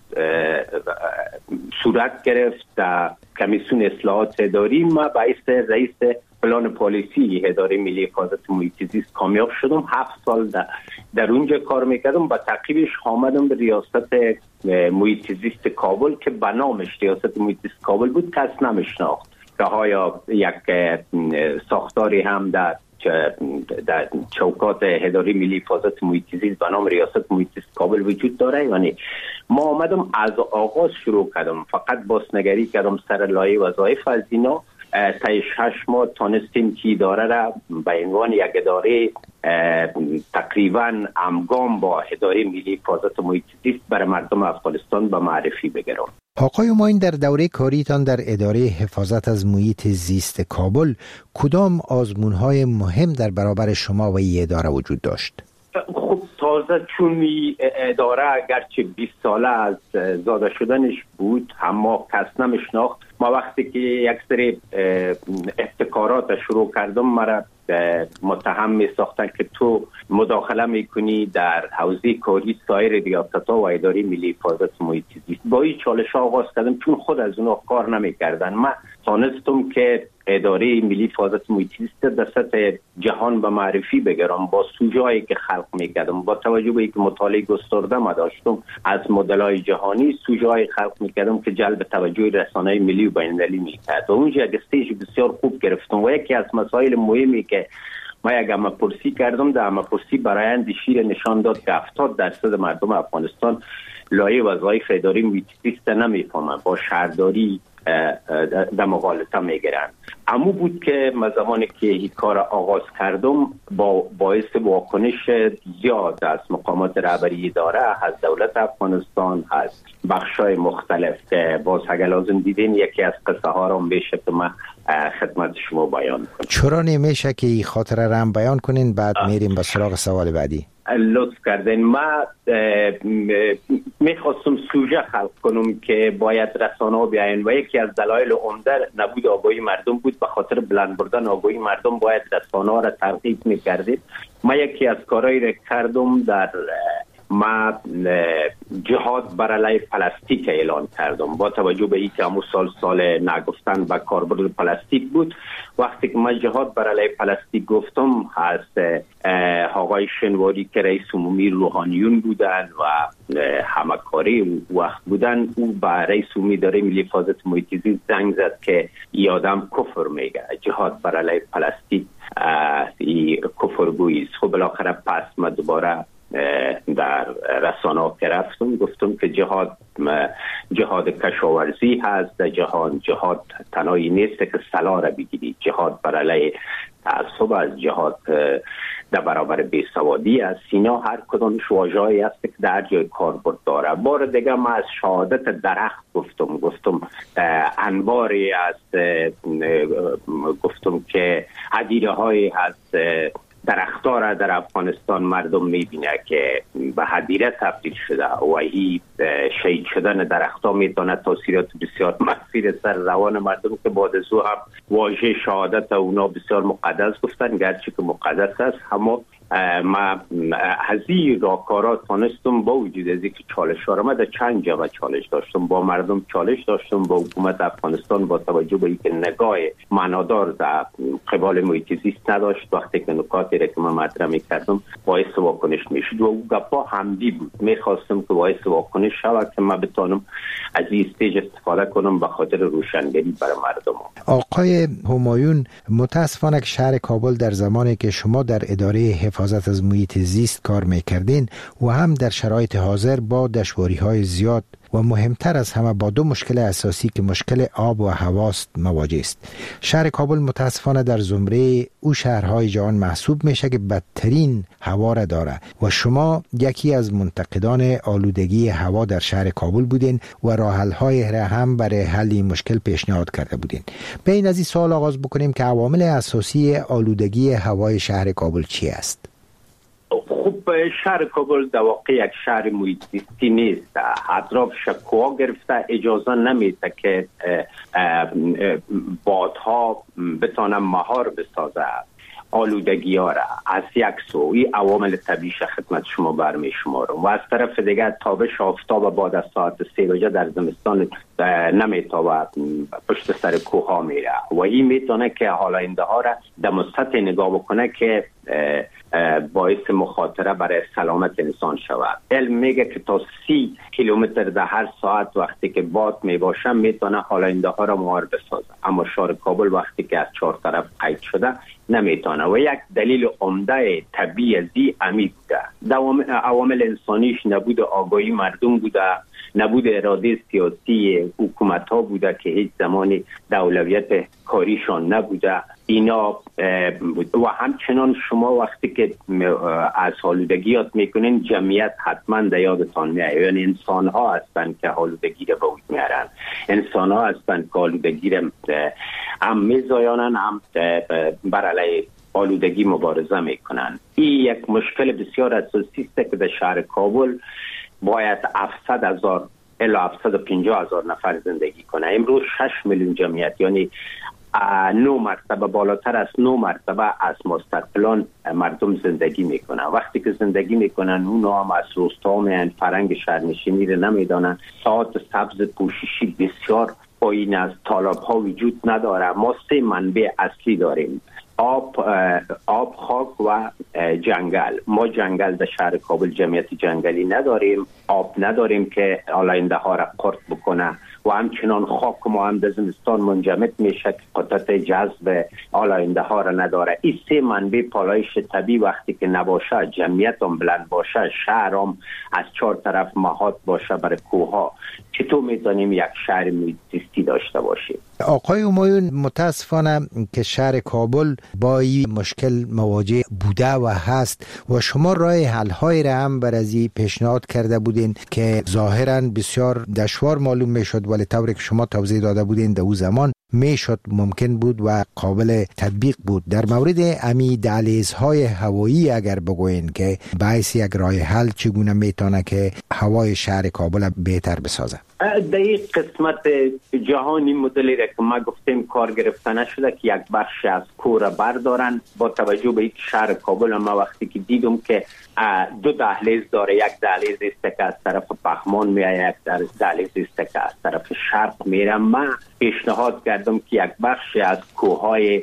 صورت گرفت در کمیسیون اصلاحات اداری. ما باعث رئیس پلان پالیسی اداره ملی حفاظت محیط زیست کامیاب شدم. 7 سال در اونجا کار میکردم. با تعقیبش آمدم به ریاست محیط زیست کابل که به نامش ریاست محیط زیست کابل بود، کس نمیشناخت. که ها یک ساختاری هم در در چوکات اداره ملی حفاظت محیط زیست به نام ریاست محیط زیست کابل وجود داره. یعنی ما آمدم از آغاز شروع کردم، فقط بازنگری کردم سر لایه وظایف از اینا. تا 6 ماه تانستیم که اداره را به عنوان یک اداره تقریبا همگام با اداره ملی حفاظت محیط زیست برای مردم افغانستان به معرفی بگیرم. آقای همایون، در دوره کاریتان در اداره حفاظت از محیط زیست کابل کدام آزمون‌های مهم در برابر شما و این اداره وجود داشت؟ خب تازه چون اداره اگرچه 20 ساله از زاده شدنش بود اما کس نمیشناخت. ما وقتی که یک سری ابتکارات شروع کردم مرا متهم می ساختن که تو مداخله میکنی در حوزه کاری سایر ریاست‌ها و اداره ملی حفاظت محیط زیست. با این چالش آغاز کردم چون خود از اونها کار نمیکردن. من تانستم که اداره ملی حفاظت محیط زیست در سطح جهان به معرفی بگیرم با سوژه‌ای که خلق میکردم. با توجه به اینکه مطالعه گسترده ما داشتم از مدل‌های جهانی، سوژه‌ای خلق میکردم که جلب توجه رسانه‌های ملی و بین‌المللی میکرد و اونجا یک استیج بسیار خوب گرفتم. و یکی از مسائل مهمی که ما یک همه‌پرسی کردم، در همه‌پرسی برآیند شیر نشان داد که 70% مردم افغانستان لایه وظایف اداره محیط زیست نمیفهمن، با شهرداری در مغالطه میگیرن. امو بود که من زمانی که این کار آغاز کردم با باعث واکنش زیاد از مقامات رهبری اداره، از دولت افغانستان، از بخشای مختلف که باز اگر لازم دیدین یکی از قصه ها را میشه که من خدمت شما بیان کنم. چرا نمیشه که این خاطره را هم بیان کنین بعد میریم به سراغ سوال بعدی؟ لطف کردین. من میخواستم سوژه خلق کنم که باید رسانه‌ها بیاین و یکی از دلایل عمده نبود آگاهی مردم بود. به خاطر بلند بردن آگاهی مردم باید رسانه‌ها را ترغیب میکردید. من یکی از کارهایی را کردم در ما جهاد بر علیه پلاستیک اعلان کردم با توجه به اینکه همون سال نگفتن به کاربرد پلاستیک بود. وقتی که من جهاد بر علیه پلاستیک گفتم از آقای شنواری که رئیس عمومی روحانیون بودن و همکاری وقت بودن، او به رئیس عمومی اداره ملی حفاظت محیط زیست زنگ زد که این آدم کفر میگه، جهاد بر علیه پلاستیک این کفرگویی است. خب بالاخره پس من دوباره در رسانه‌ها که رفتم گفتم که جهاد کشاورزی هست در جهان. جهاد تنهایی نیست که سلاح را بگیرید، جهاد بر علیه تعصب از جهاد در برابر بیسوادی است. اینا هر کدامش واژه‌ای است که در جای کاربرد داره. بار دیگه ما از شهادت درخت گفتم انباری است، گفتم که هدیره‌هایی هست درخت‌ها را در افغانستان مردم می‌بینه که به هدیره تبدیل شده و این شهید شدن درخت‌ها میتونه تاثیرات بسیار منفی سر روان مردم که بعد از او هم واژه شهادت اونا بسیار مقدس گفتن، گرچه که مقدس است اما ما از این راهکارات تانستم با وجود از اینکه چالش ها را من در چند جبهه چالش داشتم، با مردم چالش داشتم، با حکومت افغانستان با توجه به اینکه نگاه معنادار در قبال محیط زیست نداشت. وقتی که نکاتی را که من مطرح می‌کردم باعث واکنش میشد و او گپا همدی بود. می‌خواستم که باعث واکنش شود که من بتونم از این استیج استفاده کنم به خاطر روشنگری برای مردم. آقای همایون، متاسفانه که شهر کابل در زمانی که شما در اداره حفاظت از محیط زیست کار میکردین و هم در شرایط حاضر با دشواری‌های زیاد و مهمتر از همه با دو مشکل اساسی که مشکل آب و هواست مواجه است. شهر کابل متاسفانه در زمره او شهرهای جهان محسوب میشه که بدترین هوا را داره و شما یکی از منتقدان آلودگی هوا در شهر کابل بودین و راه‌حل‌های را هم برای حل این مشکل پیشنهاد کرده بودین. بین از این سوال آغاز بکنیم که عوامل اساسی آلودگی هوای شهر کابل چی است؟ خب شهر کابل در واقع یک شهر محیط زیستی نیست. اطراف شکوها گرفته اجازه نمیده که بادها بتانن مهار بسازه آلودگی ها را. از یک سو این عوامل طبیعی خدمت شما برمی شمارم و از طرف دیگر تابش آفتاب بعد از ساعت 3 بجه در زمستان نمیتابه پشت سر کوه ها میره و این میتونه که آلاینده ها را در سطح نگاه بکنه که باعث مخاطره برای سلامت انسان شود. علم میگه که تا 30 کیلومتر در هر ساعت وقتی که باد میباشه میتونه آلاینده ها را مهار بسازه، اما شهر کابل وقتی که از 4 طرف قید شده نمیتونه و یک دلیل عمده طبیعی امی بوده. عوامل انسانیش نبود آگاهی مردم بوده، نبود اراده سیاسی حکومت ها بوده که هیچ زمانی اولویت کاریشان نبوده اینا بود. و همچنان شما وقتی که از آلودگی یاد میکنین جمعیت حتما در یادتان میاد، یعنی انسان ها هستن که آلودگی را به وجود میارن، انسان ها هستن که آلودگی را هم میزایانن هم بر علیه آلودگی مبارزه میکنن. این یک مشکل بسیار اساسی است که در شهر کابل باید 700,000 الی 750,000 نفر زندگی کنه. امروز 6 میلیون جمعیت، یعنی 9 مرتبه بالاتر از 9 مرتبه از ماستر پلان مردم زندگی میکنن. وقتی که زندگی میکنن اونا هم از روستا میان، فرهنگ شهرنشینی رو نمیدانن، ساعت سبز پوششی بسیار پایین از طالب ها وجود نداره. ما 3 منبع اصلی داریم: آب، خاک و جنگل. ما جنگل در شهر کابل جمعیت جنگلی نداریم، آب نداریم که آلاینده ها را قرط بکنه و همچنان خاک ما هم در زمستان منجمد میشه که قدرت جذب آلاینده ها را نداره. این 3 منبع پالایش طبیعی وقتی که نباشه، جمعیت هم بلند باشه، شهر هم از 4 طرف محاط باشه برای کوه ها، چطور میتونیم یک شهر محیط زیستی داشته باشیم؟ آقای همایون، متاسفانه که شهر کابل با این مشکل مواجه بوده و هست و شما راه حل های را هم بر از این پیشنهاد کرده بودین که ظاهرا بسیار دشوار معلوم میشد، ولی طوری که شما توضیح داده بودین در اون زمان میشد، ممکن بود و قابل تطبیق بود. در مورد امی دهلیزهای هوایی اگر بگوین که باعث یک راه حل چگونه میتونه که هوای شهر کابل بهتر بسازه؟ در این قسمت جهانی مدلی را که ما گفتیم کار گرفته نشده که یک بخش از کور بردارن. با توجه به اینکه شهر کابل ما وقتی که دیدم که 2 دهلیز داره، یک دهلیز است که از طرف پخمان میاد، یک دهلیز است که از طرف شرق میره، ما پیشنهاد کردم که یک بخش از کوههای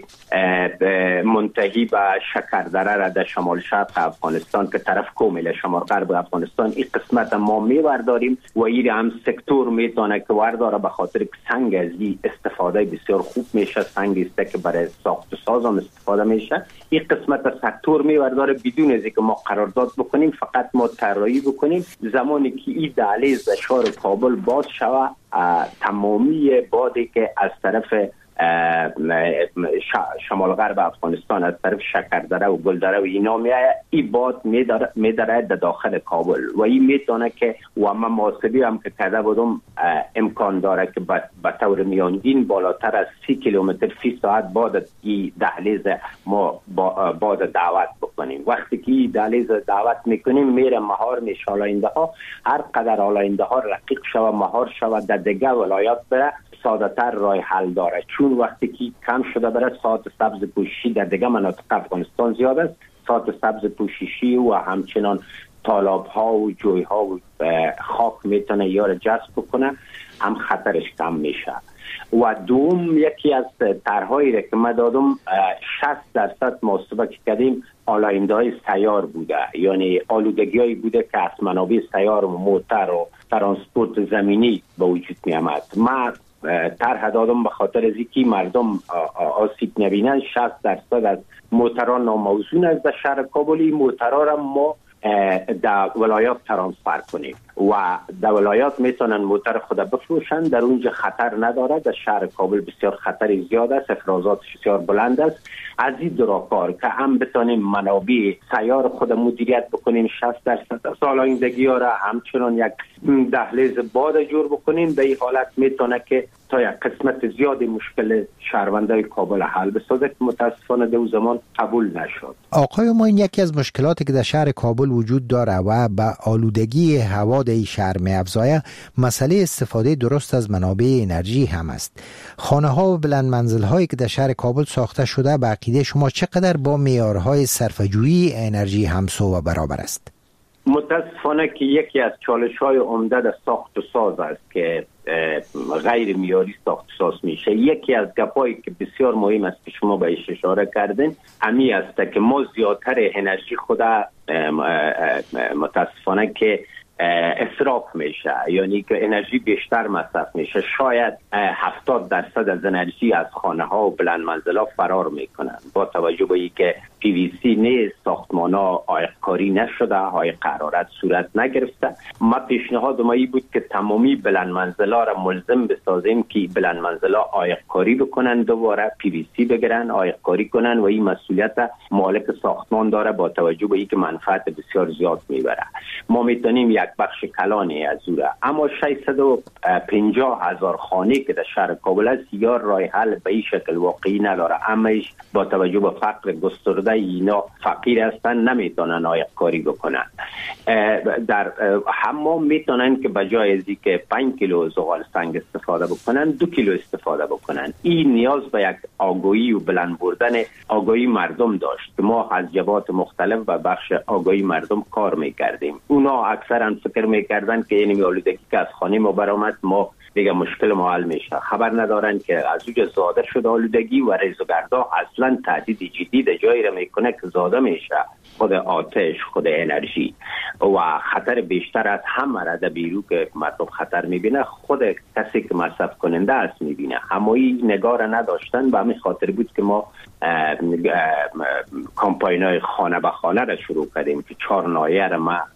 منتهی به شکردره را در شمال شرق افغانستان که طرف کومل شمال غرب افغانستان، این قسمت ما میورداریم و این هم سکتور میتونه که ورداره، به خاطر که سنگ از این استفاده بسیار خوب میشه، سنگ است که برای ساخت و ساز هم استفاده میشه. این قسمت سکتور میورداره بدون از اینکه ما قرارداد بکنیم، فقط ما طراحی بکنیم. زمانی که این دهلیز شهر کابل باز شوه، تمامی بادی که از طرف شمال غرب افغانستان از طرف شکردره و گلدره و اینا میاد، این باد میداره در داخل کابل و این میتونه که و من محاسبی هم که کرده بودم امکان داره که به طور میانگین بالاتر از 30 کیلومتر فی ساعت باد این دهلیز ما باد دعوت بکنیم. وقتی که این دهلیز دعوت میکنیم میره مهار میشه، آلاینده ها هر قدر آلاینده ها رقیق شود مهار شود در دیگه ولایات بره ساده تر راه حل داره، چون وقتی که کم شده بره ساعت سبز پوششی در دیگه مناطق افغانستان زیاد است، ساعت سبز پوششی و همچنان تالاب ها و جوی ها و خاک میتونه یار جذب کنه، هم خطرش کم میشه. و دوم یکی از طرحهایی را که ما دادم 60% محاسبه کردیم آلاینده های سیار بوده، یعنی آلودگی هایی بوده که از منابع سیار و موتر و ترانسپورت زمینی به وجود می آمد. ما طرح دادم به خاطر از اینکه مردم آسیب نبینن. 60% از موتران ناموزون از در شهر کابل، موترها را ما در ولایات ترانسفر کنیم و در ولایات میتونن موتر خود بفروشن، در اونجا خطر نداره. در شهر کابل بسیار خطر زیاد است، افرازاتش بسیار بلند است. از این دو کار که هم بتونیم منابع سیار خود مدیریت بکنیم، 60% از آلایندگی ها را همچنان یک دهلیز باد جور بکنیم، به این حالت میتونه که تا یک قسمت زیاد مشکل شهروندای کابل حل بسازه که متاسفانه در زمان قبول نشد. آقای ما، این یکی از مشکلاتی که در شهر کابل وجود داره و به آلودگی هوا در شهر می‌افزایه مسئله استفاده درست از منابع انرژی هم است. خانه ها و بلند منزل هایی که در شهر کابل ساخته شده به عقیده شما چقدر با معیارهای صرفه‌جویی انرژی همسو و برابر است؟ متاسفانه که یکی از چالش‌های عمده در ساخت و ساز است که غیر معیاری ساخت و ساز میشه. یکی از گپایی که بسیار مهم است که شما بهش اشاره کردین امی است که ما زیادتر انرژی خود متاسفانه که اصراف میشه، یعنی که انرژی بیشتر مصرف میشه. شاید 70% از انرژی از خانه ها و بلند منزل ها فرار میکنن با توجه به اینکه PVC نیست، ساختمان ها عایق‌کاری نشده، های قرارت صورت نگرفته. ما پیشنهاد ما این بود که تمامی بلند منزل ها را ملزم بسازیم که بلند منزل ها عایق‌کاری بکنن، دوباره PVC بگیرن، عایق‌کاری کنن و این مسئولیت مالک ساختمان داره با توجه به اینکه منفعت بسیار زیاد میبره. ما میتونیم یک بخش کلانی از او را، اما 650,000 خانه که در شهر کابل است یا راه حل به این شکل واقعی نداره. اماش با توجه به فقر گسترده اینا فقیر هستن، نمیتونن عایق‌کاری بکنن. در حمام میتونن که بجای از اینکه 5 کیلو زغال سنگ استفاده بکنن 2 کیلو استفاده بکنن. این نیاز به یک آگاهی و بلند بردن آگاهی مردم داشت که ما از جهات مختلف و بخش آگاهی مردم کار میکردیم. اونا اکثرا فکر میکردن که این آلودگی که از خانه ما برآمد ما دیگه مشکل ما حل میشه. خبر ندارن که از اوج زاده شده آلودگی و ریزگردا اصلا تهدید جدی در جایی را میکنه که زاده میشه خود آتش، خود انرژی و خطر بیشتر از همه را در بیرو که مردم خطر میبینه خود کسی که مصرف کننده است میبینه. اما این نگاه را نداشتن، به همین خاطر بود که ما کامپاینای خانه به خانه را شروع کردیم که 4 ناحیه را ما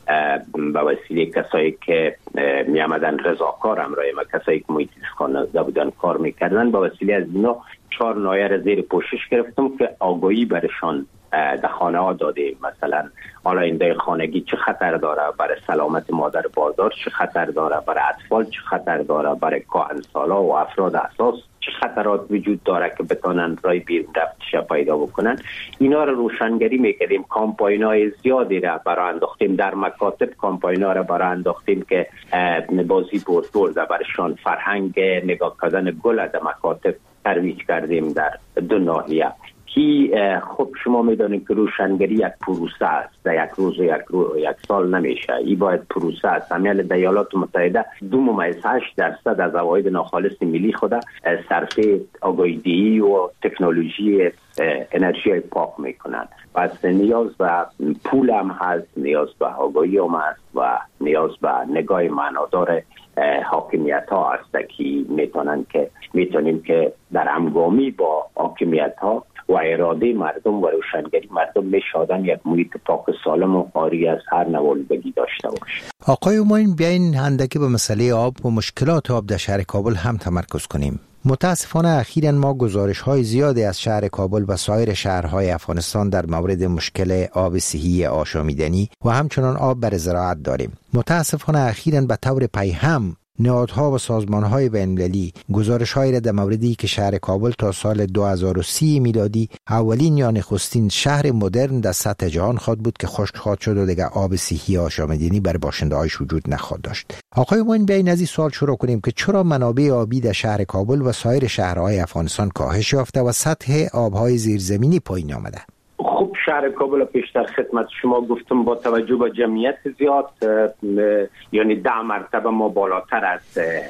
به وسیله کسایی که می آمدن رضاکار همراه ما، کسایی که محیط زیست خواننده بودن کار میکردن، به وسیله از اینا 4 ناحیه را زیر پوشش گرفتم که آگاهی برشان در خانه ها داده. مثلا آلاینده خانگی چه خطر داره برای سلامت مادر باردار، چه خطر داره برای اطفال، چه خطر داره برای کهنسالا و افراد حساس، چه خطرات وجود داره که بتونن رای بیرون رفتش پیدا بکنن. اینا رو روشنگری میکردیم. کامپاینای زیادی را برای انداختیم در مکاتب، کامپاینا را برای انداختیم که بازی برد برشان فرهنگ نگاه کردن گل در مکاتب ترویج کردیم در 2 ناحیه. کی خب شما میدونید که روشنگری یک پروسه است، در یک روز و یک سال نمیشه. این باید پروسه است. همین در ایالات متحده 2.8% از عواید ناخالص ملی خود صرف آگاهی‌دهی و تکنولوژی انرژی پاک میکنن. پس نیاز به پول هم هست، نیاز به آگاهی هم هست و نیاز به نگاه معنادار حاکمیت ها هست که میتونیم که در همگامی با حاکمیت ها و اراده مردم و روشنگری مردم میشادن یک محیط پاک سالم و خالی از هر نوع آلودگی داشته باشه. آقای اوماین، بیاین اندکی به مسئله آب و مشکلات آب در شهر کابل هم تمرکز کنیم. متاسفانه اخیراً ما گزارش‌های زیادی از شهر کابل و سایر شهرهای افغانستان در مورد مشکل آب صحی آشامیدنی و همچنان آب برای زراعت داریم. متاسفانه اخیراً به طور پیهم نهادها و سازمان‌های بین‌المللی گزارش‌هایی را در موردی که شهر کابل تا سال 2030 میلادی اولین یا نخستین شهر مدرن در سطح جهان خواهد بود که خشک خواهد شد و دیگر آب صحی آشامیدنی برای باشنده‌هایش وجود نخواهد داشت. آقای موین، بیاین از این سوال شروع کنیم که چرا منابع آبی در شهر کابل و سایر شهرهای افغانستان کاهش یافته و سطح آب‌های زیرزمینی پایین آمده؟ خب شهر کابل پیشتر خدمت شما گفتم با توجه به جمعیت زیاد، یعنی 10 مرتبه ما بالاتر از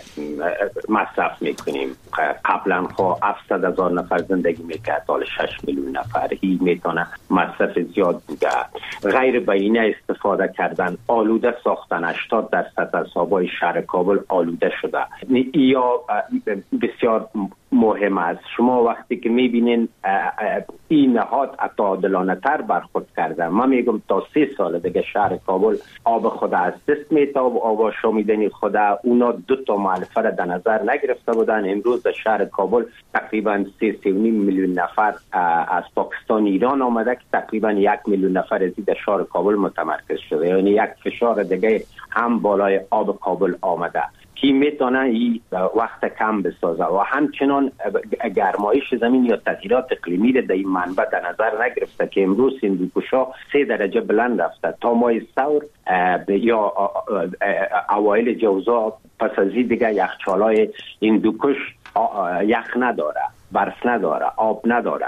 مصرف میکنیم. قبلا خب 700,000 نفر زندگی میکرد، حالا 6 میلیون نفر. هی میتونه مصرف زیاد بوده. غیر بینه استفاده کردن، آلوده ساختن. 80% از آبای شهر کابل آلوده شده. یا بسیار مهم است. شما وقتی که میبینین این نهاد عادلانه تر برخورد کرده، من میگم تا 3 سال دیگه شهر کابل آب خود از دست میده و آب آشامیدنی خود اونا 2 مؤلفه را در نظر نگرفته بودن. امروز در شهر کابل تقریبا 3.5 میلیون نفر از پاکستان ایران آمده که تقریبا 1 میلیون نفر از در شهر کابل متمرکز شده. یعنی یک فشار دیگه هم بالای آب کابل آمده که میتونه این وقت کم بسازه و همچنان گرمایش زمین یا تغییرات اقلیمی در این منبع در نظر نگرفته که امروز هندوکش‌ها 3 درجه بلند رفته. تا ماه ثور یا اوایل جوزا پس از این دیگه یخچال‌های هندوکش یخ نداره، برف نداره، آب نداره.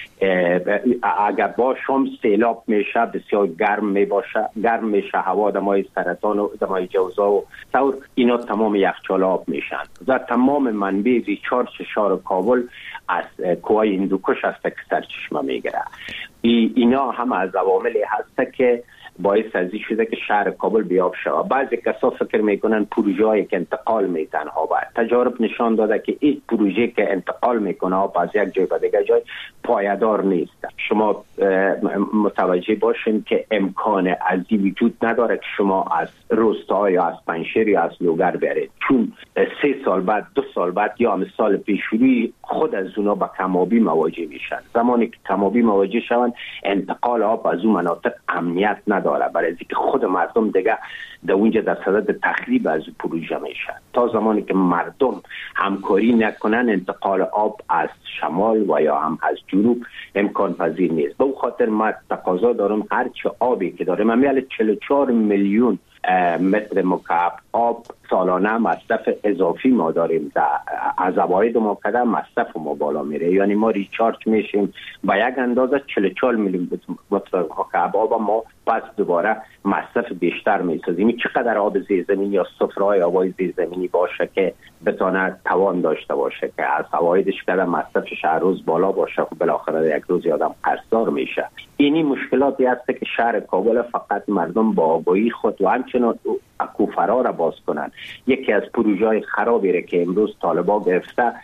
اگر باشم سیلاب میشه، بسیار گرم میشه هوا، دمای سرطان و دمای جوزا و ثور، اینا تمام یخچال آب میشن و تمام منبع ریچارج شهر کابل از کوه هندوکش است که سرچشمه میگیره. اینا هم از عواملی هست که باعث از این شده که شهر کابل بیاب شود. بعضی کسا فکر میکنن پروژه‌ای که انتقال میتن آب، تجارب نشان داده که این پروژه که انتقال میکنه آب از یک جای به دیگر جای پایدار نیست. شما متوجه باشین که امکان ازی وجود نداره که شما از روستا یا از پنشیر یا از لوگر برید، چون 3 سال بعد 2 سال بعد یا مثال پیشروی خود از اونا با کمابی مواجه میشن. زمانی که کمابی مواجه شون انتقال آب از اون مناطق امنیت نداره، برای اینکه خود مردم دیگه در اونجا در صدد تخریب از پروژه میشن. تا زمانی که مردم همکاری نکنن انتقال آب از شمال و یا هم از جنوب امکان پذیر نیست. به خاطر ما تقاضا دارم هرچه آبی که داریم، ما 44 میلیون متر مکعب آب سالانه مصرف اضافی ما داریم. از عواید ما کده مصرف ما بالا میره، یعنی ما ریچارج میشیم با یک اندازه 44 میلیون متر مکعب آب ما پس دوباره مصرف بیشتر میسازیم. چقدر آب زیرزمینی یا سفره‌های آبای زیرزمینی باشه که بتونه توان داشته باشه که از عوایدش کده مصرفش هر روز بالا باشه، خب بالاخره یک روز آدم قرضدار میشه. اینی مشکلاتی هست که شهر کابل فقط مردم با آگاهی خود و همچنان اکوفرا را باز کنن. یکی از پروژه‌های خرابی را که امروز طالبا گرفته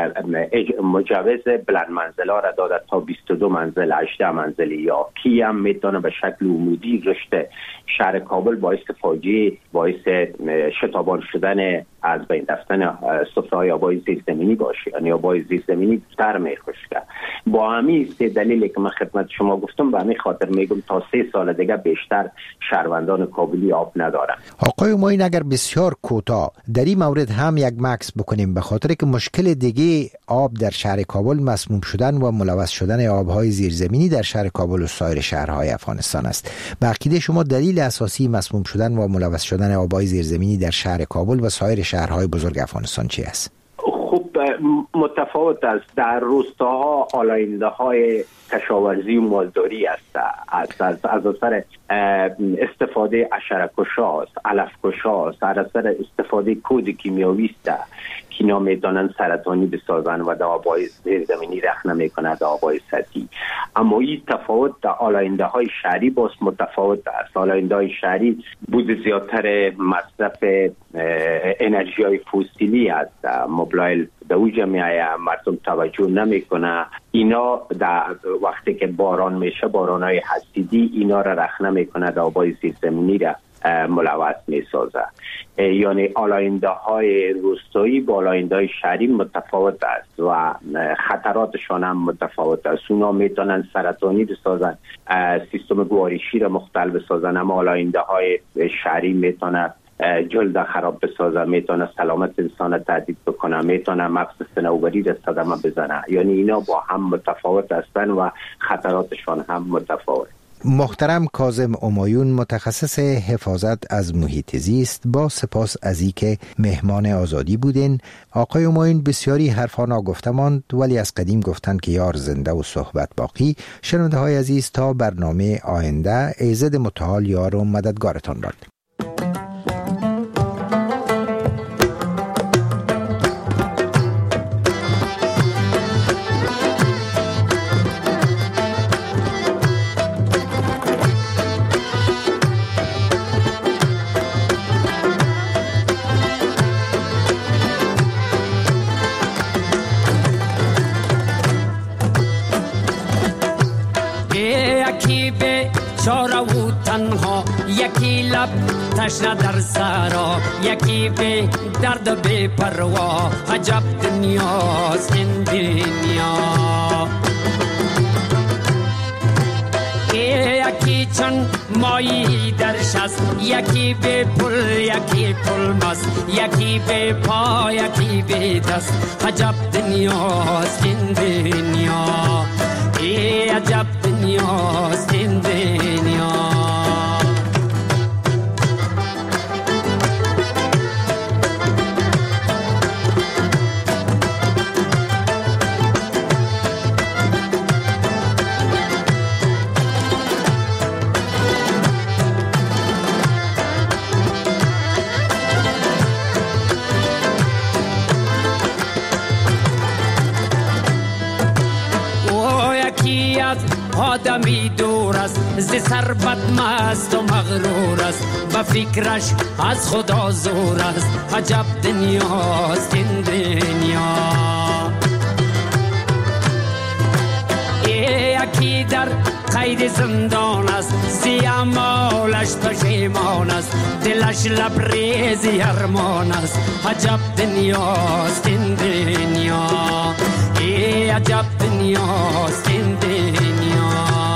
مجوز بلند منزلا را داده تا 22 منزل 18 منزلی، یا کی هم میتونه به شکل عمودی رشد شهر کابل باعث فاجعه، باعث شتابان شدن از بین رفتن سفره‌های آبای زیرزمینی باشه، یعنی آبای زیرزمینی بیشتر میخوشه. با همین سه دلیلی که من خدمت شما گفتم، به همین خاطر میگم تا 3 سال دیگه بیشتر شهروندان کابلی آب ندارن. آقای معین، اگر بسیار کوتاه در این مورد هم یک مکس بکنیم، به خاطر که مشکل دیگه آب در شهر کابل مسموم شدن و ملوث شدن آبهای زیرزمینی در شهر کابل و سایر شهرهای افغانستان است. به عقیده شما دلیل اساسی مسموم شدن و ملوث شدن آبهای زیرزمینی در شهر کابل و سایر شهرهای بزرگ افغانستان چی است؟ خب متفاوت است. در روستاها آلاینده های کشاورزی و مالداری است، از اثر استفاده حشره‌کش‌ها، علف‌کش‌ها، از اثر استفاده کود کیمیاوی است که اینا میتونن سرطانی بسازن و در آبهای زیرزمینی رخ نمیکنه در آبهای سطحی. اما این تفاوت در آلاینده های شهری باز متفاوت است. آلاینده های شهری بود زیادتر مصرف انرژی های فسیلی است، موبایل در اوجه میایه، مردم توجه نمیکنه. اینا در وقتی که باران میشه، بارانهای حسیدی اینا را رخ نمیکنه در آبهای زیرزمینی را ملوث میسازه. یعنی آلاینده های روستایی با آلاینده های شهری متفاوت است و خطراتشان هم متفاوت است. اونا میتونن سرطانی بسازن، سیستم گوارشی را مختل بسازن، اما آلاینده های شهری میتونن جلد خراب بسازه، میتونه سلامت انسان تهدید بکنه، میتونه مغز صنوبری را صدمه بزنه. یعنی اینا با هم متفاوت هستن و خطراتشان هم متفاوت. محترم کاظم همایون، متخصص حفاظت از محیط زیست، با سپاس از اینکه مهمان آزادی بودین. آقای همایون، بسیاری حرفا ناگفته ماند، ولی از قدیم گفتن که یار زنده و صحبت باقی. شنونده های عزیز، تا برنامه آینده، ایزد متعال یار و مددگارتان باد. یکی لب تشنه در سرا، یکی به درد و به پروا، عجب دنیاست این دنیا. یکی چون مایی در شست، یکی به پل، یکی پل مست، یکی به پا، یکی به دست، عجب دنیاست این دنیا. عجب دنیاست این دنیا. آدمی دور است ز سر بدمست و مغرور است، به فکرش از خدا زور است. عجب دنیاست این دنیا. یکی در قید زندان است، سیامالش پشیمان است، دلش لبریزی ارمان است. عجب دنیاست این دنیا. عجب دنیاست این دنیا.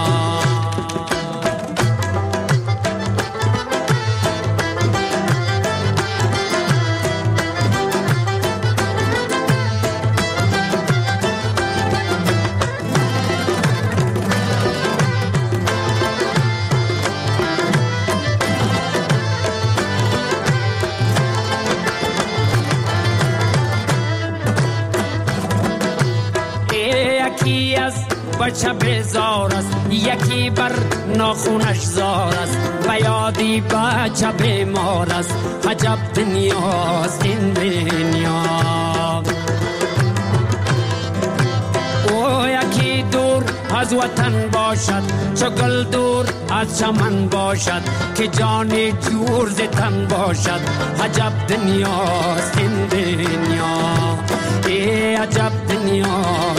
یکی از بچه بیزار است، یکی بر ناخونش زار است، و یادی بچه بیمار است. عجب دنیاست این دنیا. او یکی دور از وطن باشد، چو گل دور از چمن باشد، که جان جور ز تن باشد. عجب دنیاست این دنیا. عجب دنیاست